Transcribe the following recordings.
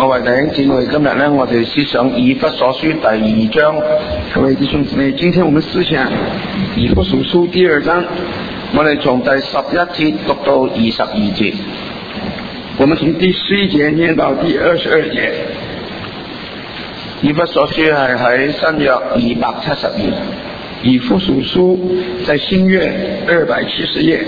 位弟兄姊妹，今日呢，我哋思想以弗所書第2章。 各位弟兄姊妹，今天我们思想以弗所书第2章， 我哋從第11節讀到22節， 我們從第11節念到第22節。 以弗所書係喺新約270頁， 以弗所書在新約270頁，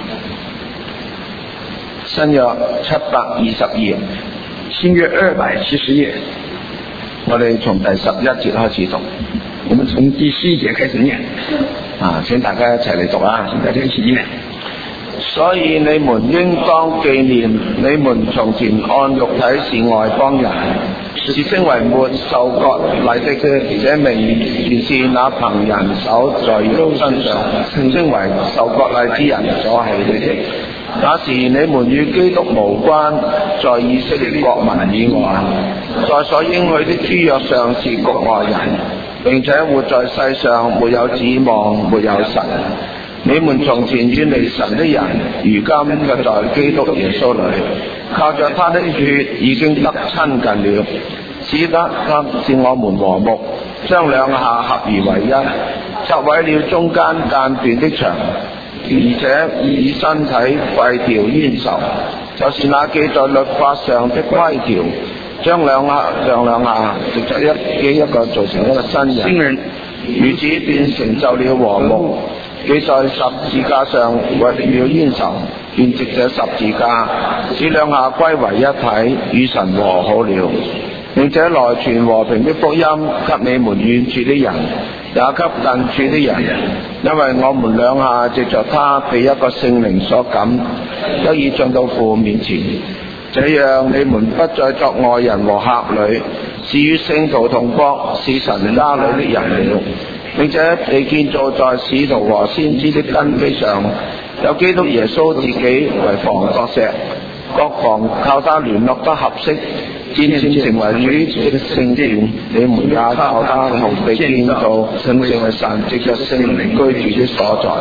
新約720頁， 新約270頁。 我哋從第11節開始讀， 我們從第11節開始念。 請大家一齊嚟讀啊！ 請大家一起念。 所以你們應當紀念，你們從前按肉體是外邦人，是稱為沒受割禮的，這名原是那憑人手在耶穌身上稱為受割禮之人所起的。那時你們與基督無關，在以色列國民以外，在所應許的諸約上是局外人，並且活在世上沒有指望，沒有神。你們從前遠離神的人，如今卻在基督耶穌裏，靠着他的血已經得親近了，使得他是我們和睦，將兩下合而為一，拆毀了中間間斷的牆，而且以身體廢掉冤仇，就是那記在律法上的規條，將兩下藉着一個做成一個新人，如此便成就了和睦。記在十字架上為了冤仇，便藉着十字架使兩下歸為一體，與神和好了，並且來傳和平的福音給你們遠處的人，也給近處的人，因為我們兩下藉着他被一個聖靈所感，得以進到父面前。這樣你們不再作外人和客旅，是與聖徒同國，是神家裏的人了，並且被建造在使徒和先知的根基上，有基督耶穌自己為房角石，各房靠他聯絡得合適，漸漸成為主的聖殿。你們也靠他同被建造，成為神藉着聖靈居住的所在。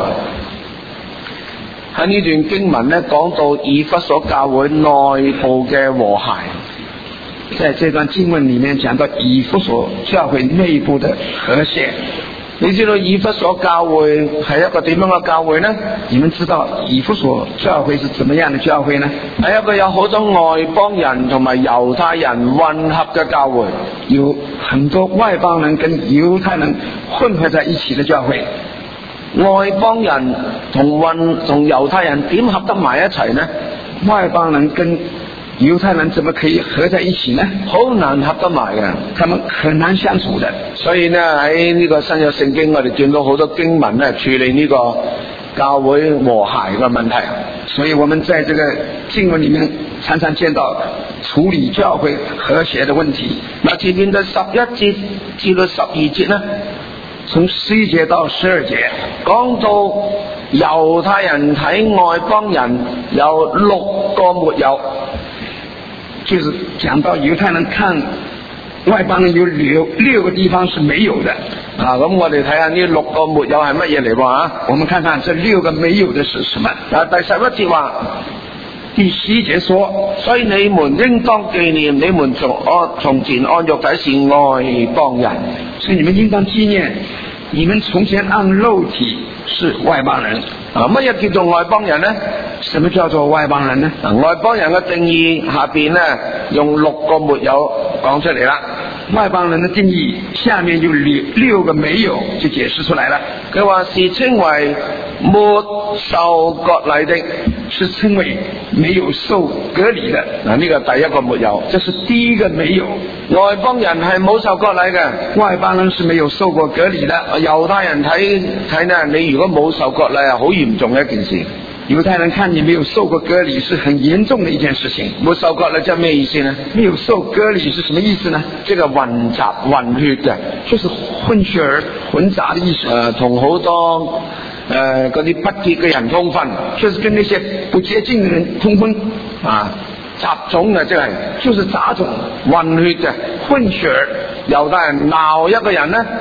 喺呢段經文呢，講到以弗所教會內部嘅和諧。 在這段經文裡面講到以弗所教會內部的和諧。 你知道以弗所教會係一個點樣嘅教會呢？ 你們知道以弗所教會是怎麼樣的教會呢？ 係一個有好多外邦人同埋猶太人混合嘅教會， 有很多外邦人跟猶太人混合在一起的教會。 外邦人同猶太人點合得埋一齊呢？ 外邦人跟猶太人怎麼可以合在一起呢？ 好難合得埋嘅， 他們很難相處的。 所以呢，喺呢個新約聖經，我哋見到好多經文呢，處理呢個教會和諧嘅問題。 所以我們在這個經文裡面常常見到處理教會和諧的問題。 嗱，前面嘅11節至到12節呢， 從11節到12節講到猶太人睇外邦人有6個沒有， 就是講到猶太人看外邦人有六個地方是沒有的。 咁我哋睇下呢6個沒有係乜嘢嚟喎？ 我們看看這6個沒有的是什麼。 第11節話， 第11節說， 所以你們應當紀念，你們從前按肉體是外邦人， 所以你們應當紀念，你們從前按肉體是外邦人。 乜嘢叫做外邦人呢？ 什麼叫做外邦人呢？ 外邦人嘅定義下邊呢，用6個沒有講出嚟啦。 外邦人的定義下面就6個沒有就解釋出來了。 佢話是稱為沒受割禮的， 是稱為沒有受割禮的。 呢個第一個沒有， 這是第一個沒有。 外邦人係冇受割禮嘅， 外邦人是沒有受過割禮的。 猶太人睇呢，你如果冇受割禮係好嚴重嘅一件事。 猶太人看你沒有受過割禮是很嚴重的一件事情。 沒受割禮即係咩意思呢？ 沒有受割禮是什麼意思呢？ 即係混雜混血嘅， 就是混血兒混雜的意思。 同好多嗰啲不潔嘅人通婚， 就是跟那些不潔淨的人通婚。 雜種嘅即係， 就是雜種混血嘅混血兒。 猶太人鬧一個人呢，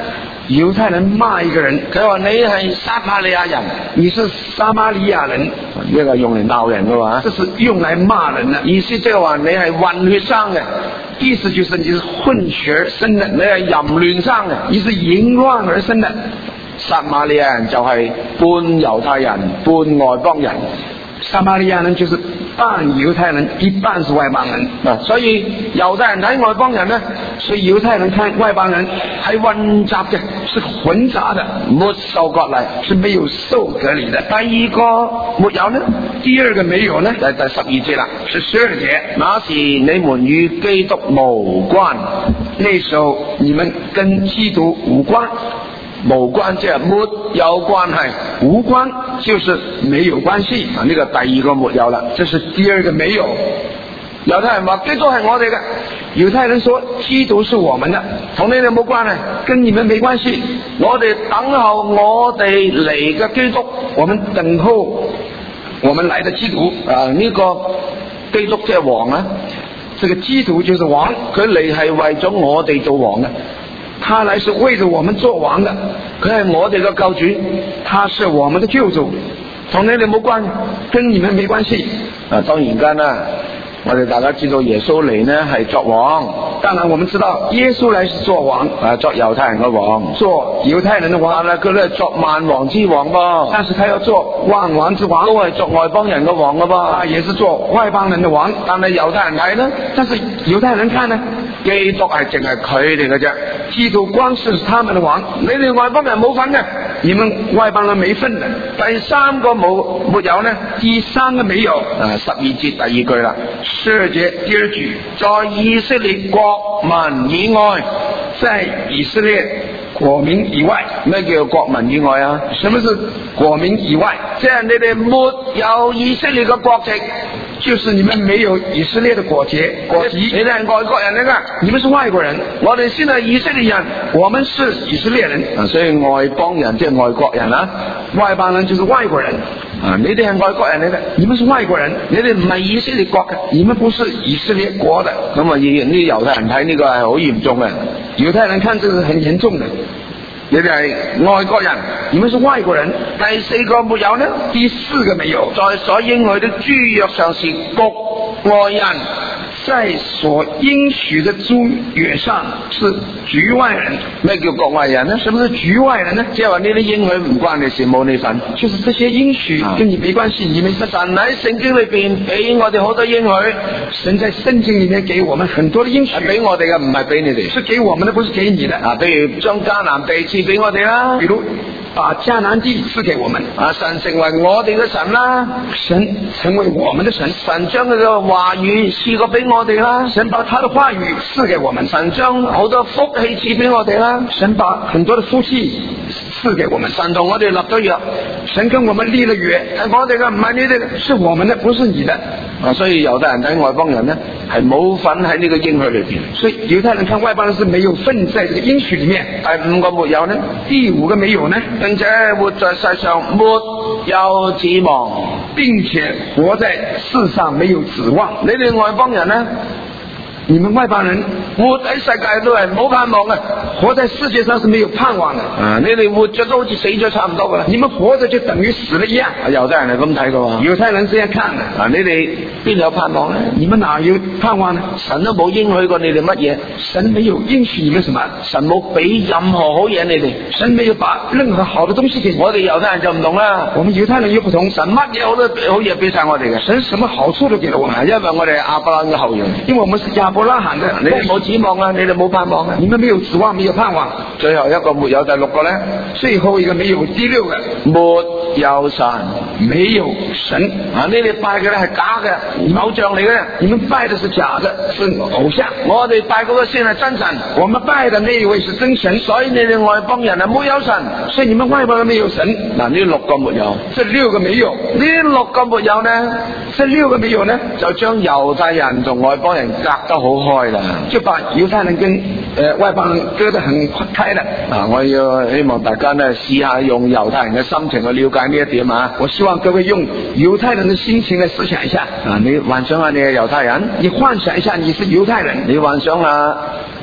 猶太人罵一個人， 佢話你係撒瑪利亞人， 你是撒瑪利亞人， 呢個用嚟鬧人嘅話， 這是用來罵人的， 意思即係話你係混血生嘅， 意思就是你是混血而生的， 你係淫亂生嘅， 你是淫亂而生的。 撒瑪利亞人就係半猶太人半外邦人， 撒瑪利亞人就是半猶太人，一半是外邦人。 所以猶太人睇外邦人呢， 所以猶太人看外邦人係混雜嘅， 是混雜的， 沒受割禮， 是沒有受割禮的。 第二個沒有呢？ 第二個沒有呢？ 就係第12節啦， 是12節。 那時你們與基督無關， 那時候你們跟基督無關。 無關即係沒有關係， 無關就是沒有關係。 呢個第二個沒有啦， 這是第二個沒有。 猶太人話基督係我哋嘅， 猶太人說基督是我們的， 同你哋冇關係， 跟你們沒關係。 我哋等候我哋嚟嘅基督， 我們等候我們來的基督。 呢個基督即係王啊， 這個基督就是王， 佢嚟係為咗我哋做王嘅。 他來是為着我們做王的， 佢係我哋嘅救主， 他是我們的救主， 同你哋冇關係， 跟你們沒關係。 當然間啦，我哋大家知道耶穌嚟呢係作王， 當然我們知道耶穌來是做王， 作猶太人嘅王， 做猶太人的王， 佢咧作萬王之王噃， 但是他要做萬王之王， 都係作外邦人嘅王嘅噃， 他也是做外邦人的王。 但係猶太人睇呢， 但是猶太人看呢， 基督係淨係佢哋嘅啫， 基督光是他們的王， 你哋外邦人冇份嘅， 你們外邦人沒份的。 第三個沒有呢？ 第三個沒有 ，12節第二句啦 ，12節第二句， 在以色列國民以外， 在以色列國民以外。 咩叫國民以外啊？ 什麼是國民以外？ 即係你哋沒有以色列嘅國籍， 就是你們沒有以色列的國籍。 你哋係外國人嚟噶， 你們是外國人， 我哋先係以色列人， 我們是以色列人。 所以外邦人即係外國人啊， 外邦人就是外國人。 你哋係外國人嚟嘅， 你們是外國人， 你哋唔係以色列國嘅， 你們不是以色列國的。 咁啊，呢啲猶太人睇呢個係好嚴重嘅， 猶太人看這個是很嚴重的。 你哋係外國人， 你們是外國人。 第四個沒有呢？ 第四個沒有， 在所應許的諸約上是局外人， 在所應許的諸約上是局外人。 咩叫局外人呢？ 什麼是局外人呢？ 即係話呢啲應許唔關你事，冇你份。 就是這些應許跟你沒關係，你沒份。 神喺聖經裏邊俾我哋好多應許， 神在聖經裏面給我們很多的應許， 係俾我哋嘅，唔係俾你哋。 是給我們的，不是給你的。 譬如將迦南地賜俾我哋啦， 比如把迦南地賜給我們。 神成為我哋嘅神啦， 神成為我們的神。 神將佢嘅話語賜過俾我哋啦， 神把他的話語賜給我們。 神將好多福氣賜俾我哋啦， 神把很多的福氣賜給我們。 神同我哋立咗約， 神跟我們立了約， 係我哋嘅，唔係你哋嘅， 是我們的，不是你的。 所以猶太人睇外邦人呢，係冇份喺呢個應許裏邊。 所以猶太人看外邦人是沒有份在這個應許裏面。 第五個沒有呢？ 第五個沒有呢？ 並且活在世上沒有指望， 並且活在世上沒有指望。 你哋外邦人呢？ 你們外邦人活喺世界都係冇盼望嘅， 活在世界上是沒有盼望的。 你哋活着都好似死咗差唔多噶啦， 你們活着就等於死了一樣。 猶太人係咁睇噶喎， 猶太人這樣看的。 你哋邊有盼望呢？ 你們哪有盼望呢？ 神都冇應許過你哋乜嘢， 神沒有應許你們什麼， 神冇俾任何好嘢你哋， 神沒有把任何好的東西給你。 我哋猶太人就唔同啦， 我們猶太人又不同， 神乜嘢好多好嘢俾晒我哋嘅， 神什麼好處都給了我們， 因為我哋係亞伯拉罕嘅後裔， 因為我們是亞伯拉罕的。 你哋冇指望啊，你哋冇盼望啊， 你們沒有指望，沒有盼望。 最後一個沒有，第六個呢？ 最後一個沒有，第六個沒有神， 沒有神。 你哋拜嘅咧係假嘅，偶像嚟嘅， 你們拜的是假的，是偶像。 我哋拜嗰個先係真神， 我們拜的那一位是真神。 所以你哋外邦人係沒有神， 所以你們外邦人沒有神。 呢六個沒有， 這六個沒有， 呢六個沒有呢？ 這六個沒有呢？ 就將猶太人同外邦人隔得好開啦， 就把猶太人跟外邦人隔得很開了。 我要希望大家呢試下用猶太人嘅心情去了解呢一點啊！ 我希望各位用猶太人的心情來思想一下。 你幻想下你係猶太人， 你幻想一下你是猶太人， 你幻想下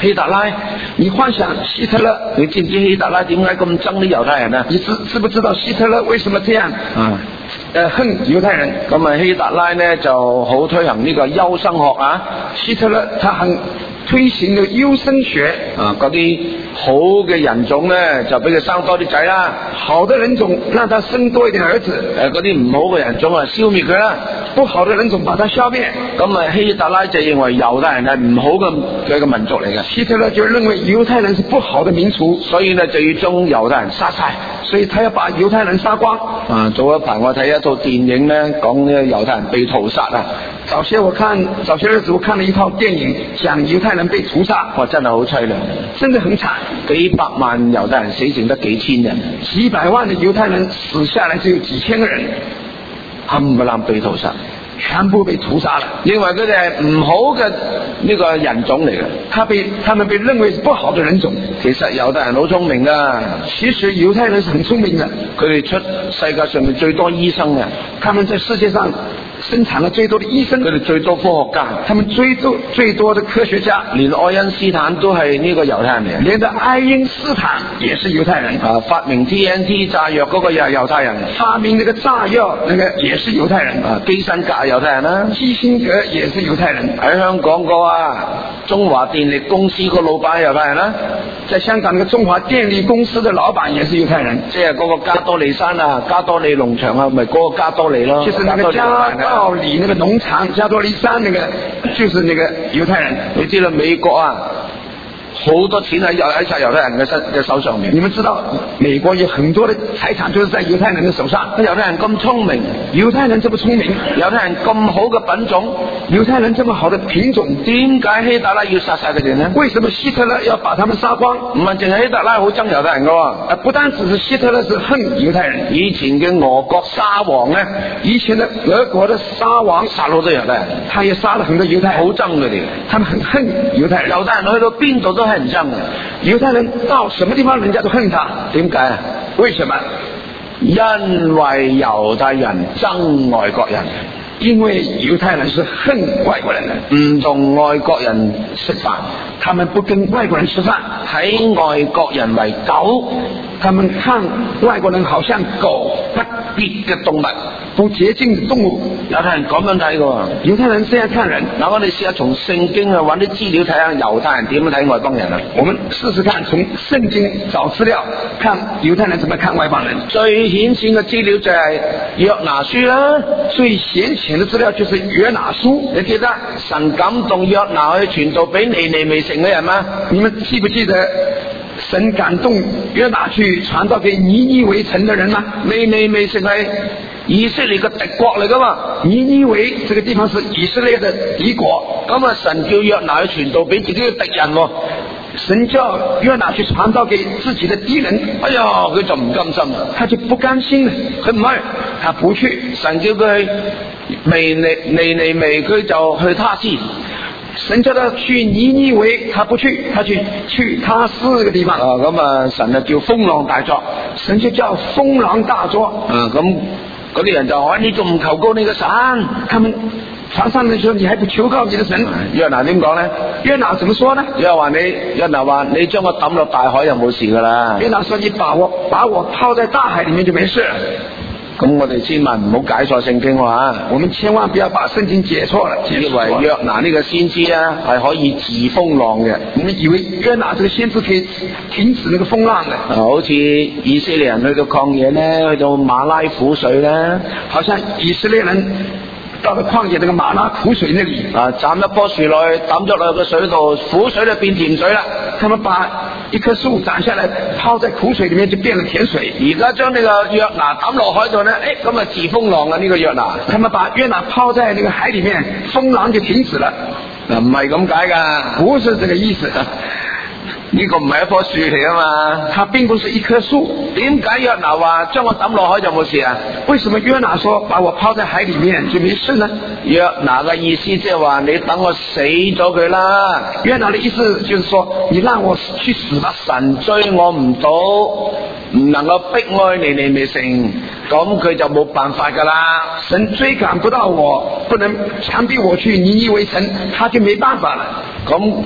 希特拉， 你幻想希特勒， 你知唔知希特拉點解咁憎啲猶太人啊？ 你知不知道希特勒為什麼這樣恨猶太人？ 咁啊，希特拉呢就好推行呢個優生學啊。 希特勒他很推行嘅優生學啊，嗰啲好嘅人種呢，就俾佢生多啲仔啦。 好的人種讓他生多一點兒子， 嗰啲唔好嘅人種啊，消滅佢啦。 不好的人種把他消滅。 咁啊，希特拉就認為猶太人係唔好嘅個民族嚟嘅。 希特勒就認為猶太人是不好的民族， 所以呢就要將猶太人殺晒， 所以他要把猶太人殺光。 啊，早一排我睇一套電影呢，講呢猶太人被屠殺啊。 早些日子我看了一套電影，講猶太人被屠殺， 哇，真係好淒涼， 真的很慘。 幾百萬猶太人死剩得幾千人， 幾百萬的猶太人死下來只有幾千個人， 冚唪唥被屠殺， 全部被屠殺了。 認為佢哋係唔好嘅呢個人種嚟嘅， 他們被認為是不好的人種。 其實猶太人好聰明噶， 其實猶太人是很聰明的， 佢哋出世界上面最多醫生嘅， 他們在世界上生產了最多的醫生， 佢哋最多科學家， 他們最多的科學家， 連愛因斯坦都係呢個猶太人嚟， 連的愛因斯坦也是猶太人啊！發明 TNT 炸藥嗰個又係猶太人， 發明那個炸藥那個也是猶太人啊！基辛格猶太人啦， 基辛格也是猶太人。 喺香港個中華電力公司個老闆猶太人啦， 在香港那個中華電力公司的老闆也是猶太人， 即係嗰個加多利山啊，加多利農場啊，咪嗰個加多利咯， 就是那個加多利那個農場，加多利山那個就是那個猶太人。 你知道美國啊，好多錢喺晒猶太人嘅手上面。 你們知道美國有很多的財產就是在猶太人的手上。 猶太人咁聰明， 猶太人這麼聰明， 猶太人咁好嘅品種， 猶太人這麼好的品種， 點解希特拉要殺晒佢哋呢？ 為什麼希特勒要把他們殺光？ 唔係淨係希特拉好憎猶太人噶， 不單只是希特勒是恨猶太人， 以前嘅俄國沙皇呢， 以前的俄國的沙皇殺好多猶太人， 他也殺了很多猶太人， 好憎佢哋， 他們很恨猶太人。 猶太人去到邊度都係唔憎嘅。 猶太人到什麼地方人家都恨他， 點解啊？ 為什麼？ 因為猶太人憎外國人， 因為猶太人是恨外國人的， 唔同外國人食飯， 他們不跟外國人吃飯， 睇外國人為狗， 他們看外國人好像狗， 不潔嘅動物， 不潔淨的動物。 猶太人咁樣睇嘅， 猶太人這樣看人。 嗱，我哋試下從聖經去揾啲資料睇下猶太人點樣睇外邦人啊！ 我們試試看，從聖經找資料，看猶太人怎麼看外邦人。 最顯淺嘅資料就係約拿書啦， 最顯淺的資料就是約拿書。 你記得神感動約拿去傳道俾尼尼微城嘅人嗎？ 你們記不記得神感動約拿去傳道給尼尼微城的人嗎？ 尼尼微城係以色列嘅敵國嚟噶嘛？ 尼尼微這個地方是以色列的敵國， 咁啊神叫約拿去傳道俾自己嘅敵人喎。 神叫約拿去傳道給自己的敵人， 哎呀，佢就唔甘心啦， 他就不甘心了， 佢唔去， 他不去。 神叫佢去尼尼微，佢就去他施。 神叫他去尼尼微，他不去，他去他施這個地方。 咁啊，神就叫風浪大作， 神就叫風浪大作。 咁嗰啲人就話：你仲唔求告你嘅神？ 他們傳上的時候，你還不求告你的神？ 約拿點講呢？ 約拿怎麼說呢？ 約拿話你將我抌落大海就冇事噶啦。 約拿說你把我拋在大海裏面就沒事。 咁我哋千萬唔好解錯聖經喎， 我們千萬不要把聖經解錯了， 以為約拿呢個先知啊係可以治風浪嘅。 我們以為約拿這個先知可以停止那個風浪嘅。 好似以色列人去到曠野呢，去到馬拉苦水呢， 好像以色列人到了曠野那個馬拉苦水那裏， 斬一棵樹落去，抌咗落個水度，苦水就變甜水啦。 他們把一棵樹斬下來，拋在苦水裏面就變了甜水。 而家將呢個約拿抌落海度呢，咁啊治風浪啊呢個約拿。 他們把約拿拋在那個海裏面，風浪就停止了。 嗱，唔係咁解噶， 不是這個意思。 呢個唔係一棵樹嚟啊嘛， 它並不是一棵樹。 點解約拿話將我抌落海就冇事啊？ 為什麼約拿說把我拋在海裏面就沒事呢？ 約拿嘅意思即係話你等我死咗佢啦。 約拿的意思就是說你讓我去死吧。 神追我唔到，唔能夠迫愛尼尼微城，咁佢就冇辦法噶啦。 神追趕不到我，不能強逼我去尼尼微城，他就沒辦法了。 咁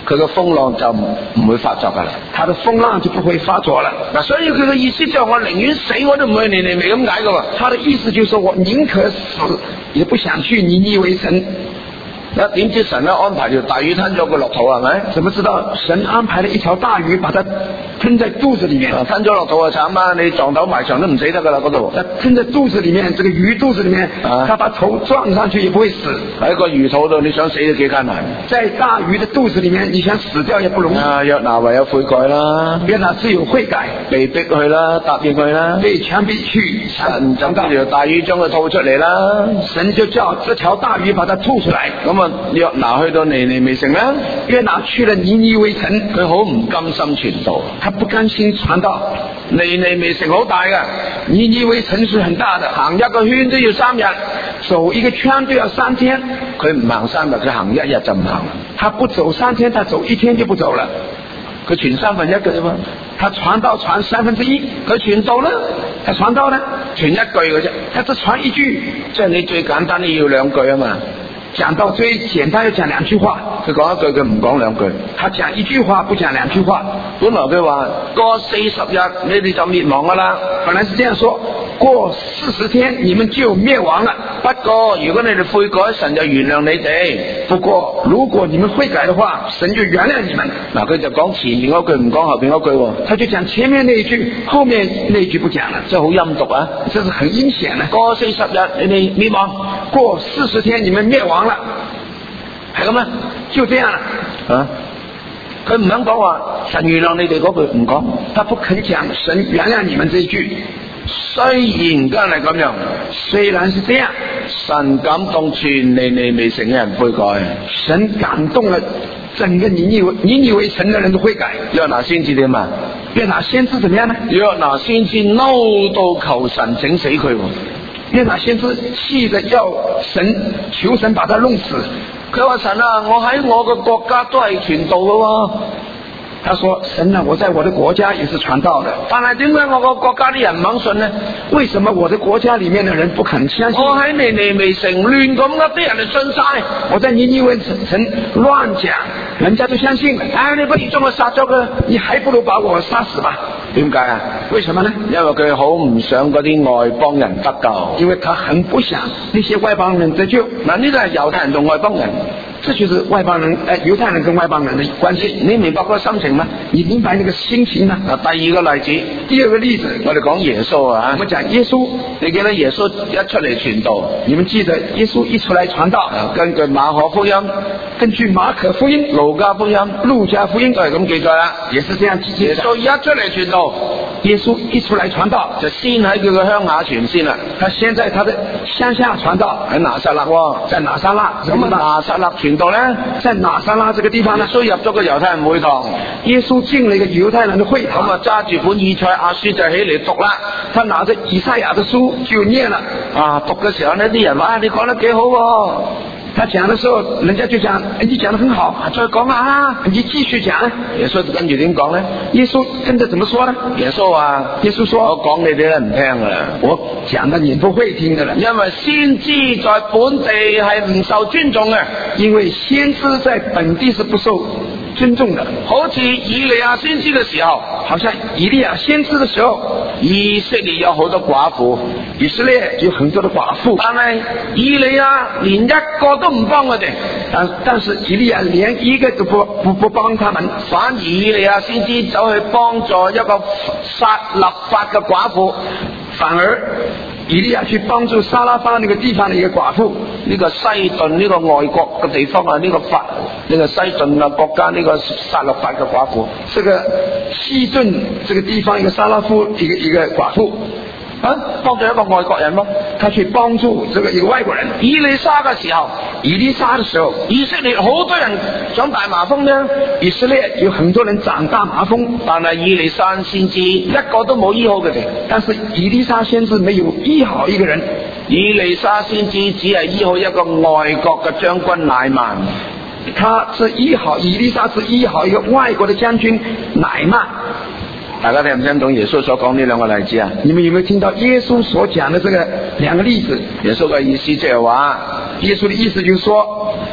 佢嘅風浪就唔會發作噶啦。 他的風浪就不會發作了。 嗱，所以佢嘅意思就係我寧願死我都唔去尼尼微咁解噶喎。 他的意思就是說我寧可死也不想去尼尼微城。 那點知神咧安排條大魚吞咗佢落肚係咪？ 怎麼知道神安排了一條大魚把它吞在肚子裏面？ 吞咗落肚就慘啦，你撞到埋牆都唔死得噶啦嗰度。 吞在肚子裏面，這個魚肚子裏面，他把頭撞上去也不會死。 喺個魚肚度，你想死都幾艱難。 在大魚的肚子裏面，你想死掉也不容易。 約拿唯有悔改啦， 約拿只有悔改， 被逼去啦，答應佢啦， 被強逼去。 神就叫條大魚將佢吐出嚟啦， 神就叫這條大魚把它吐出來。 咁啊，約拿去到尼尼微城啦， 約拿去了尼尼微城， 佢好唔甘心傳道， 他不甘心傳道。 尼尼微城好大嘅， 尼尼微城是很大的， 行一個圈都要3日， 走一個圈都要3天。 佢唔行3日，佢行1日就唔行。 他不走3天，他走1天就不走了。 佢傳1/3嘅啫嘛， 他傳道傳1/3， 佢傳道呢？ 他傳道呢？ 傳一句嘅啫， 他只傳一句， 即係你最簡單你要2句啊嘛。 講到最簡單要講2句話， 佢講一句佢唔講2句， 他講1句話不講2句話。 本來佢話過40日你哋就滅亡噶啦， 本來是這樣說，過40天你們就滅亡了。 不過如果你哋悔改，神就原諒你哋。 不過如果你們悔改的話，神就原諒你們。 嗱，佢就講前面嗰句唔講後邊嗰句， 他就講前面那一句，後面那一句不講了， 即係好陰毒啊！ 這是很陰險的。 過40日你哋滅亡， 過40天你們滅亡了，係咁咩？就這樣啦。 啊，佢唔肯講話神原諒你哋嗰句唔講， 他不肯講神原諒你們這一句。 雖然真係咁樣， 雖然是這樣， 神感動全尼尼微城嘅人悔改， 神感動了整個尼尼微城的人都悔改。 約拿先知點啊？ 約拿先知怎麼樣呢？ 約拿先知嬲到求神整死佢。 約拿先知氣得要求神把他弄死。 佢話神啊，我喺我嘅國家都係傳道嘅喎。 他說神啊，我在我的國家也是傳道的， 但係點解我個國家啲人唔肯信呢？ 為什麼我的國家裏面的人不肯相信？ 我喺尼尼微城亂咁噏，啲人就信晒。 我在尼尼微城亂講，人家都相信。 你不如將我殺咗佢， 你還不如把我殺死吧。 點解啊？ 為什麼呢？ 因為佢好唔想嗰啲外邦人得救， 因為他很不想那些外邦人得救。 嗱，呢度係猶太人同外邦人， 這就是外邦人猶太人跟外邦人的關係。 你明白嗰個心情嗎？ 你明白那個心情嗎？ 第二個例子，我哋講耶穌啊， 我們講耶穌。 你記得耶穌一出嚟傳道， 你們記得耶穌一出來傳道， 根據馬可福音、 路加福音都係咁記載啦， 也是這樣記載。 耶穌一出嚟傳道， 耶穌一出來傳道， 就先喺佢嘅鄉下傳先啦。 他先在他的鄉下傳道， 喺拿撒勒喎， 在拿撒勒。 咁拿撒勒傳道咧， 在拿撒勒這個地方呢， 耶穌入咗個猶太人會堂， 耶穌進了一個猶太人的會堂， 咁啊揸住本以賽亞書就起嚟讀啦。 他拿着以賽亞的書就念了。 讀嘅時候呢，啲人話你講得幾好喎。 他講的時候，人家就講你講得很好， 再講下啦， 你繼續講。 耶穌跟住點講呢？ 耶穌跟着怎麼說呢？ 耶穌話：我講你哋都唔聽噶啦， 我講的你不會聽的啦。 因為先知在本地係唔受尊重嘅， 因為先知在本地是不受尊重的。 好似以利亞先知嘅時候， 好像以利亞先知的時候， 以色列有好多寡婦， 以色列有很多的寡婦， 但係以利亞連一個都唔幫佢哋， 但是以利亞連一個都不幫他們， 反而以利亞先知走去幫助一個撒勒法嘅寡婦， 反而以利亞去幫助撒拉法那個地方的一個寡婦。 呢個西頓呢個外國嘅地方啊，呢個西頓啊國家呢個撒勒法嘅寡婦， 這個西頓這個地方一個撒拉夫一個寡婦啊，幫助一個外國人咯， 他去幫助這個一個外國人。 以利沙嘅時候，以色列好多人長大麻風呢， 以色列有很多人長大麻風， 但係以利沙先知一個都冇醫好佢哋。 但是以利沙先知沒有醫好一個人， 以利沙先知只係醫好一個外國嘅將軍乃曼。 他是醫好以利沙，是醫好一個外國的將軍乃曼。 大家聽唔聽懂耶穌所講呢兩個例子啊？ 你們有沒有聽到耶穌所講的這個兩個例子？ 耶穌嘅意思即係話， 耶穌的意思就是說，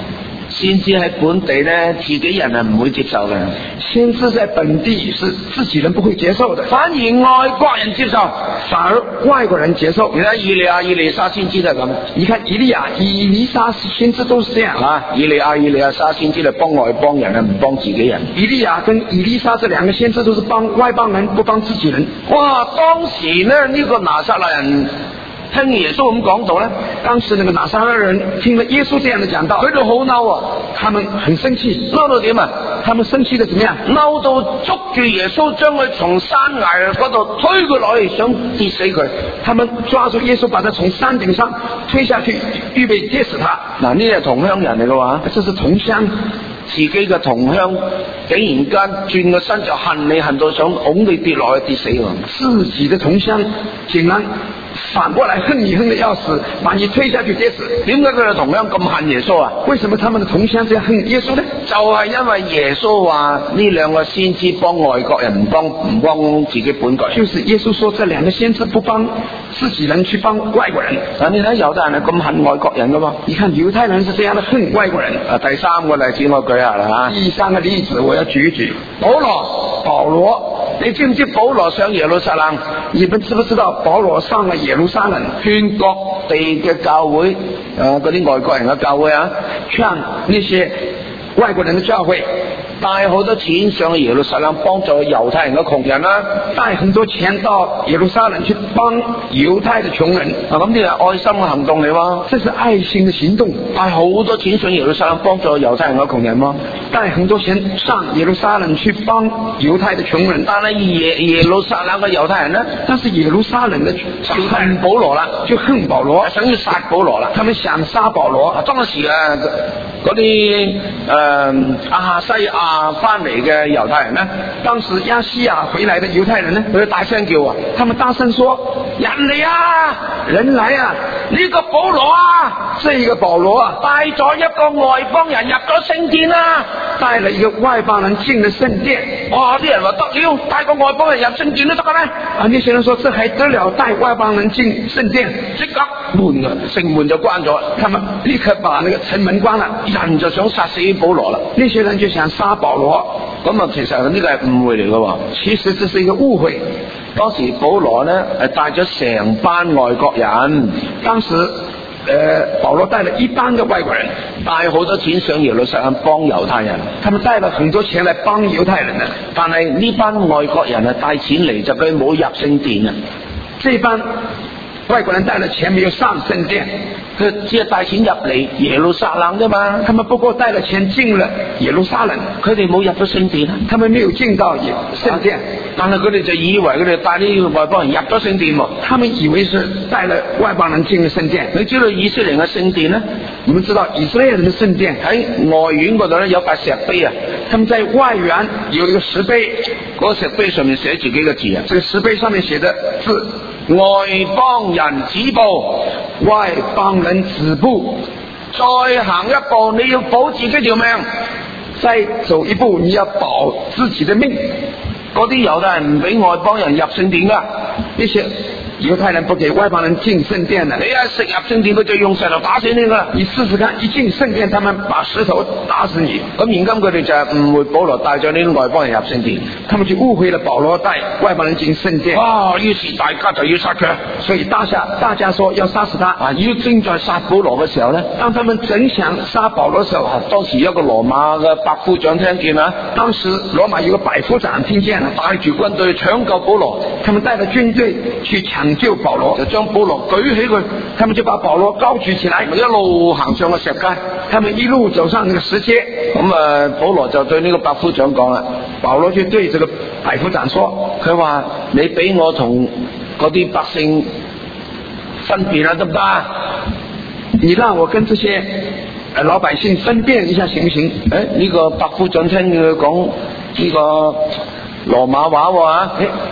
先知喺本地咧，自己人係唔會接受嘅， 先知在本地是自己人不會接受的， 反而外國人接受， 反而外國人接受。 你睇以利亞、以利沙先知都係咁， 你看以利亞、以利沙先知都是這樣啊！以利亞、以利亞沙先知係幫外邦人啊，唔幫自己人。 以利亞跟以利沙這兩個先知都是幫外邦人，不幫自己人。 哇！當時咧呢個拿撒勒人聽耶穌咁講到咧， 當時那個拿撒勒人聽了耶穌這樣的講道， 佢哋好嬲啊！ 他們很生氣， 嬲到點啊？ 他們生氣的怎麼樣？ 嬲到捉住耶穌，將佢從山崖嗰度推佢落去，想跌死佢。 他們抓住耶穌，把他從山頂上推下去，預備跌死他。 嗱，呢啲係同鄉人嚟嘅話， 這是同鄉， 自己嘅同鄉竟然間轉個身就恨你，恨到想拱你跌落去跌死喎。 自己的同鄉竟然反過來恨你恨得要死，把你推下去跌死。 點解佢哋同鄉咁恨耶穌啊？ 為什麼他們的同鄉這樣恨耶穌呢？ 就係因為耶穌話呢兩個先知幫外國人，唔幫自己本國人。 就是耶穌說這兩個先知不幫自己人，去幫外國人。 你睇猶太人係咁恨外國人噶嘛？ 你看猶太人是這樣的恨外國人。 第三個例子我舉下啦。 第三個例子我要舉一舉。保羅， 你知唔知保羅上耶路撒冷？ 你們知不知道保羅上了耶路撒冷， 勸各地嘅教會，嗰啲外國人嘅教會啊， 勸那些外國人的教會， 帶好多錢上耶路撒冷幫助猶太人嘅窮人啦， 帶很多錢到耶路撒冷去幫猶太的窮人。 咁呢係愛心嘅行動嚟喎， 這是愛心的行動。 帶好多錢上耶路撒冷幫助猶太人嘅窮人喎， 帶很多錢上耶路撒冷去幫猶太的窮人。 但係耶路撒冷嘅猶太人呢？ 但是耶路撒冷的就恨保羅啦， 就恨保羅， 想要殺保羅啦。 他們想殺保羅。 當時嗰啲亞哈西亞翻嚟嘅猶太人呢， 當時亞西亞回來的猶太人呢， 佢大聲叫啊， 他們大聲說：人嚟啊，人來啊！ 呢個保羅啊， 這個保羅啊， 帶咗一個外邦人入咗聖殿啊， 帶了一個外邦人進了聖殿。 哇！啲人話得了，帶個外邦人入聖殿都得嘅咩？ 啊！那些人說這還得了，帶外邦人進聖殿， 即刻門啊，城門就關咗， 他們立刻把那個城門關了， 人就想殺死保羅啦。 那些人就想殺保羅， 咁啊，其實呢個係誤會嚟嘅喎。 其實這是一個誤會。 當時保羅呢係帶咗成班外國人， 當時保羅帶了一班嘅外國人， 帶好多錢上耶路撒冷幫猶太人， 他們帶了很多錢來幫猶太人啊。 但係呢班外國人啊帶錢嚟就佢冇入聖殿啊， 這班外國人帶了錢沒有上聖殿， 佢只係帶錢入嚟耶路撒冷啫嘛。 他們不過帶了錢進了耶路撒冷， 佢哋冇入咗聖殿， 他們沒有進到聖殿， 但係佢哋就以為佢哋帶呢個外邦人入咗聖殿喎。 他們以為是帶了外邦人進了聖殿。 你知道以色列嘅聖殿呢？ 你們知道以色列人的聖殿喺外院嗰度咧有塊石碑啊， 他們在外園有一個石碑， 嗰個石碑上面寫住幾個字啊？ 這個石碑上面寫的字： 外邦人止步， 外邦人止步。 再行一步，你要保自己條命； 再走一步，你要保自己的命。 嗰啲猶太人唔俾外邦人入聖殿噶， 呢些猶太人不給外邦人進聖殿的。 你一食入聖殿，佢就用石頭打死你噶。 你試試看，一進聖殿，他們把石頭打死你。 咁現今佢哋就係誤會保羅帶咗呢啲外邦人入聖殿， 他們就誤會了保羅帶外邦人進聖殿。 於是大家就要殺佢， 所以大家說要殺死他。 要正在殺保羅嘅時候呢， 當他們正想殺保羅的時候， 當時一個羅馬嘅百夫長聽見啦， 當時羅馬有個百夫長聽見了， 帶住軍隊搶救保羅， 他們帶了軍隊去搶救保羅， 就將保羅舉起佢， 他們就把保羅高舉起來， 一路行上個石階， 他們一路走上那個石階。 咁保羅就對呢個百夫長講啦， 保羅就對這個百夫長說， 佢話你俾我同嗰啲百姓分辨啦，得唔得？ 你讓我跟這些老百姓分辨一下行不行？ 呢個百夫長聽佢講呢個羅馬話喎，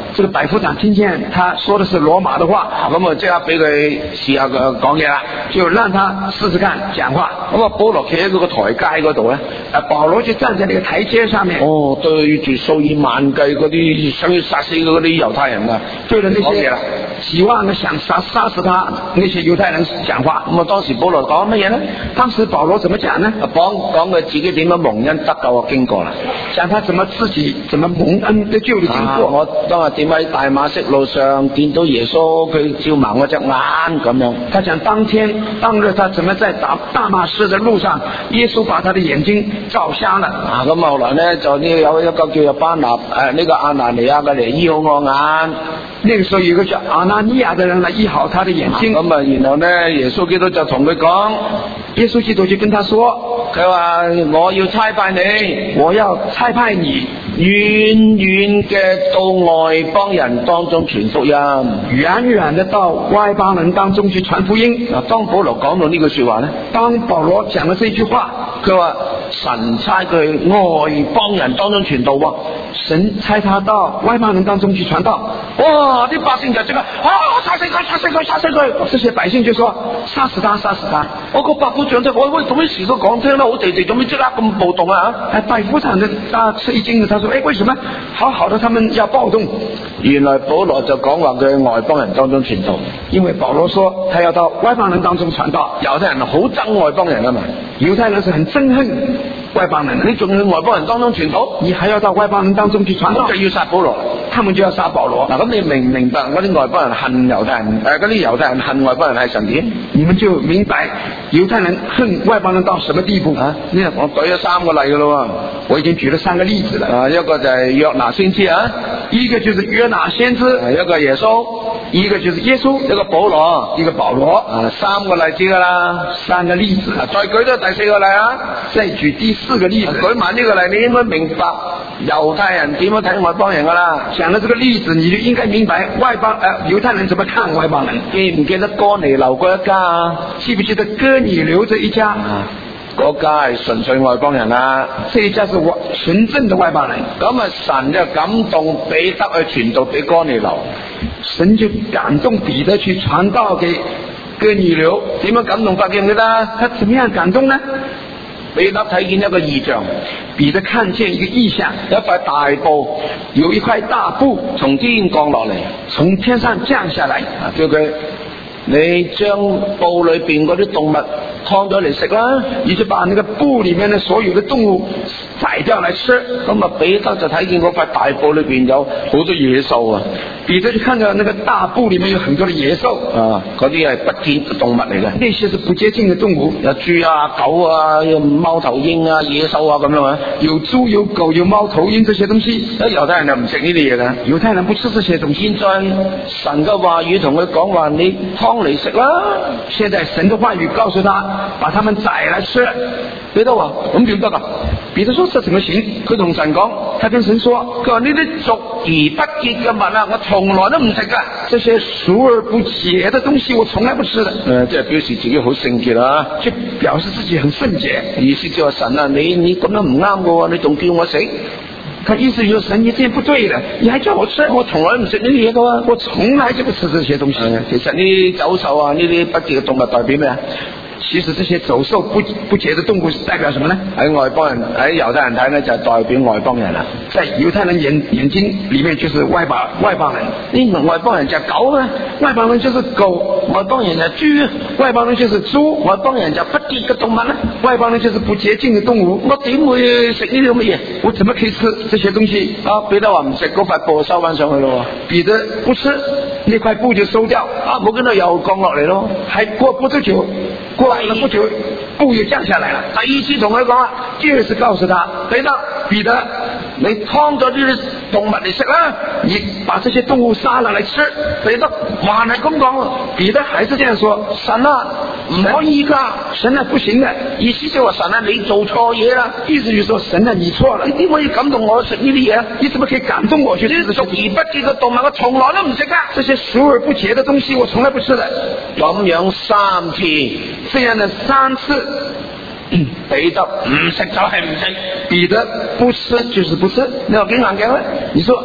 這個百夫長聽見他說的是羅馬的話， 咁啊即刻俾佢試下佢講嘢啦， 就讓他試試看講話。 咁啊，保羅企喺嗰個台階嗰度咧， 保羅就站在那個台階上面， 對住數以萬計嗰啲想要殺死嗰啲猶太人啊， 對着那些幾萬個想殺死他那些猶太人講話。 咁啊，當時保羅講乜嘢咧？ 當時保羅怎麼講呢？ 講佢自己點樣蒙恩得救嘅經過啦， 講他自己怎麼蒙恩得救嘅經過。 我當日點喺大馬色路上見到耶穌，佢照盲我隻眼咁樣。 他講當日他怎麼在大馬士的路上，耶穌把他的眼睛照瞎了。 咁後來呢，就呢有一個叫做呢個亞拿尼亞嘅嚟醫好我眼。 那個時候有個叫亞拿尼亞的人來醫好他的眼睛。 咁啊，然後呢，耶穌基督就同佢講， 耶穌基督就跟他說， 佢話我要差派你， 我要差派你遠遠嘅到外邦人當中傳福音， 遠遠的到外邦人當中去傳福音。 當保羅講到呢句說話呢， 當保羅講了這句話， 佢話神差佢外邦人當中傳道喎， 神差他到外邦人當中去傳道。 哇！啲百姓就即刻殺死佢！ 這些百姓就說殺死他。 我個百夫長就喂，做咩事都講聽啦，好地地做咩即刻咁暴動啊？ 百夫長的大吃一驚，他說：為什麼好好的他們要暴動？ 原來保羅就講話佢外邦人當中傳道， 因為保羅說他要到外邦人當中傳道。 猶太人好憎外邦人啊嘛， 猶太人是很憎恨外邦人， 你仲去外邦人當中傳道， 你還要到外邦人當中去傳道， 就要殺保羅， 他們就要殺保羅。 嗱，咁你明唔明白嗰啲外邦人恨猶太人？嗰啲猶太人恨外邦人係神點？ 你們就明白猶太人恨外邦人到什麼地步啊？ 我舉咗3個例噶咯， 我已經舉了3個例子了。 一個就係約拿先知啊， 一個就是約拿先知， 一個耶穌， 一個就是耶穌， 一個保羅， 一個保羅。 3個例子噶啦 ，3個例子。 再舉多第4個例啊， 再舉第4個例子。 舉埋呢個例，你應該明白猶太人點樣睇外邦人噶啦。 講了這個例子，你就應該明白猶太人怎麼看外邦人。 記唔記得哥尼流嗰一家啊？ 記不記得哥尼流這一家？ 嗰家係純粹外邦人啦， 這一家是純正的外邦人。 咁啊，神就感動彼得去傳道俾哥尼流， 神就感動彼得去傳道給哥尼流。 點樣感動法記唔記得？ 他怎麼樣感動呢？ 彼得睇見一個異象， 彼得看見一個異象， 一塊大布， 有一塊大布從天降落嚟， 從天上降下來， 叫佢你將布裏邊嗰啲動物劏咗嚟食啦， 你就把那個布裏面的所有的動物宰掉來吃。 咁啊，彼得就睇見嗰塊大布裏邊有好多野獸啊， 彼得就看到那個大布裏面有很多的野獸啊，嗰啲係不潔嘅動物嚟嘅， 那些是不潔淨的動物， 有豬啊、狗啊、貓頭鷹啊、野獸啊咁樣啊， 有豬有狗有貓頭鷹這些東西。 猶太人就唔食呢啲嘢嘅， 猶太人不吃這些東西。 現在神嘅話語同佢講話，你劏嚟食啦。 現在神的話語告訴他，把他們宰來吃。 彼得話咁點得噶？ 彼得說這怎麼行？ 佢同神講， 他跟神說， 佢話呢啲俗而不潔嘅物啊，我從來都唔食噶。 這些俗而不潔的東西，我從來不吃的。 即係表示自己好聖潔啊， 就表示自己很聖潔。 意思就話神啊，你咁樣唔啱嘅，你仲叫我食？ 他意思就是神，你這樣不對的，你還叫我吃？ 我從來唔食呢啲嘢噶， 我從來就不吃這些東西。 其實呢啲走獸啊，呢啲不潔嘅動物代表咩啊？ 其實這些走獸不潔的動物是代表什麼呢？ 喺外邦人喺猶太人睇呢，就係代表外邦人啦。 在猶太人眼睛裏面就是外邦人。 呢外邦人就係狗啊， 外邦人就是狗； 外邦人就係豬， 外邦人就是豬； 外邦人就不潔嘅動物啦， 外邦人就是不潔淨的動物。 我點會食呢啲咁嘅嘢？ 我怎麼可以吃這些東西？ 彼得話唔食，嗰塊布收翻上去咯。 彼得不吃，那塊布就收掉。 冇見到又降落嚟咯， 還過不久，過了不久，布又降下來了。 第二次同佢講， 第二次告訴他，彼得， 你劏咗呢啲動物嚟食啦， 你把這些動物殺了來吃。 彼得還係咁講， 彼得還是這樣說， 神啊，唔可以噶， 神啊不行的， 意思就話神啊，你做錯嘢啦， 意思就是說神啊，你錯了， 你點可以感動我食呢啲嘢？ 你怎麼可以感動我去吃？ 俗而不潔嘅動物，我從來都唔食噶。 這些俗而不潔的東西，我從來不吃的。 咁樣3次， 這樣的3次， 彼得唔食就係唔食， 彼得不吃就是不吃。 你話幾硬頸咧？ 你說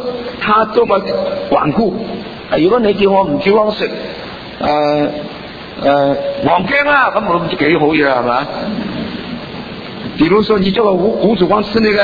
他多麼頑固。 如果你叫我唔照食黃姜啦，咁我唔知幾好嘢係嘛？ 比如說你叫吴祖光吃那個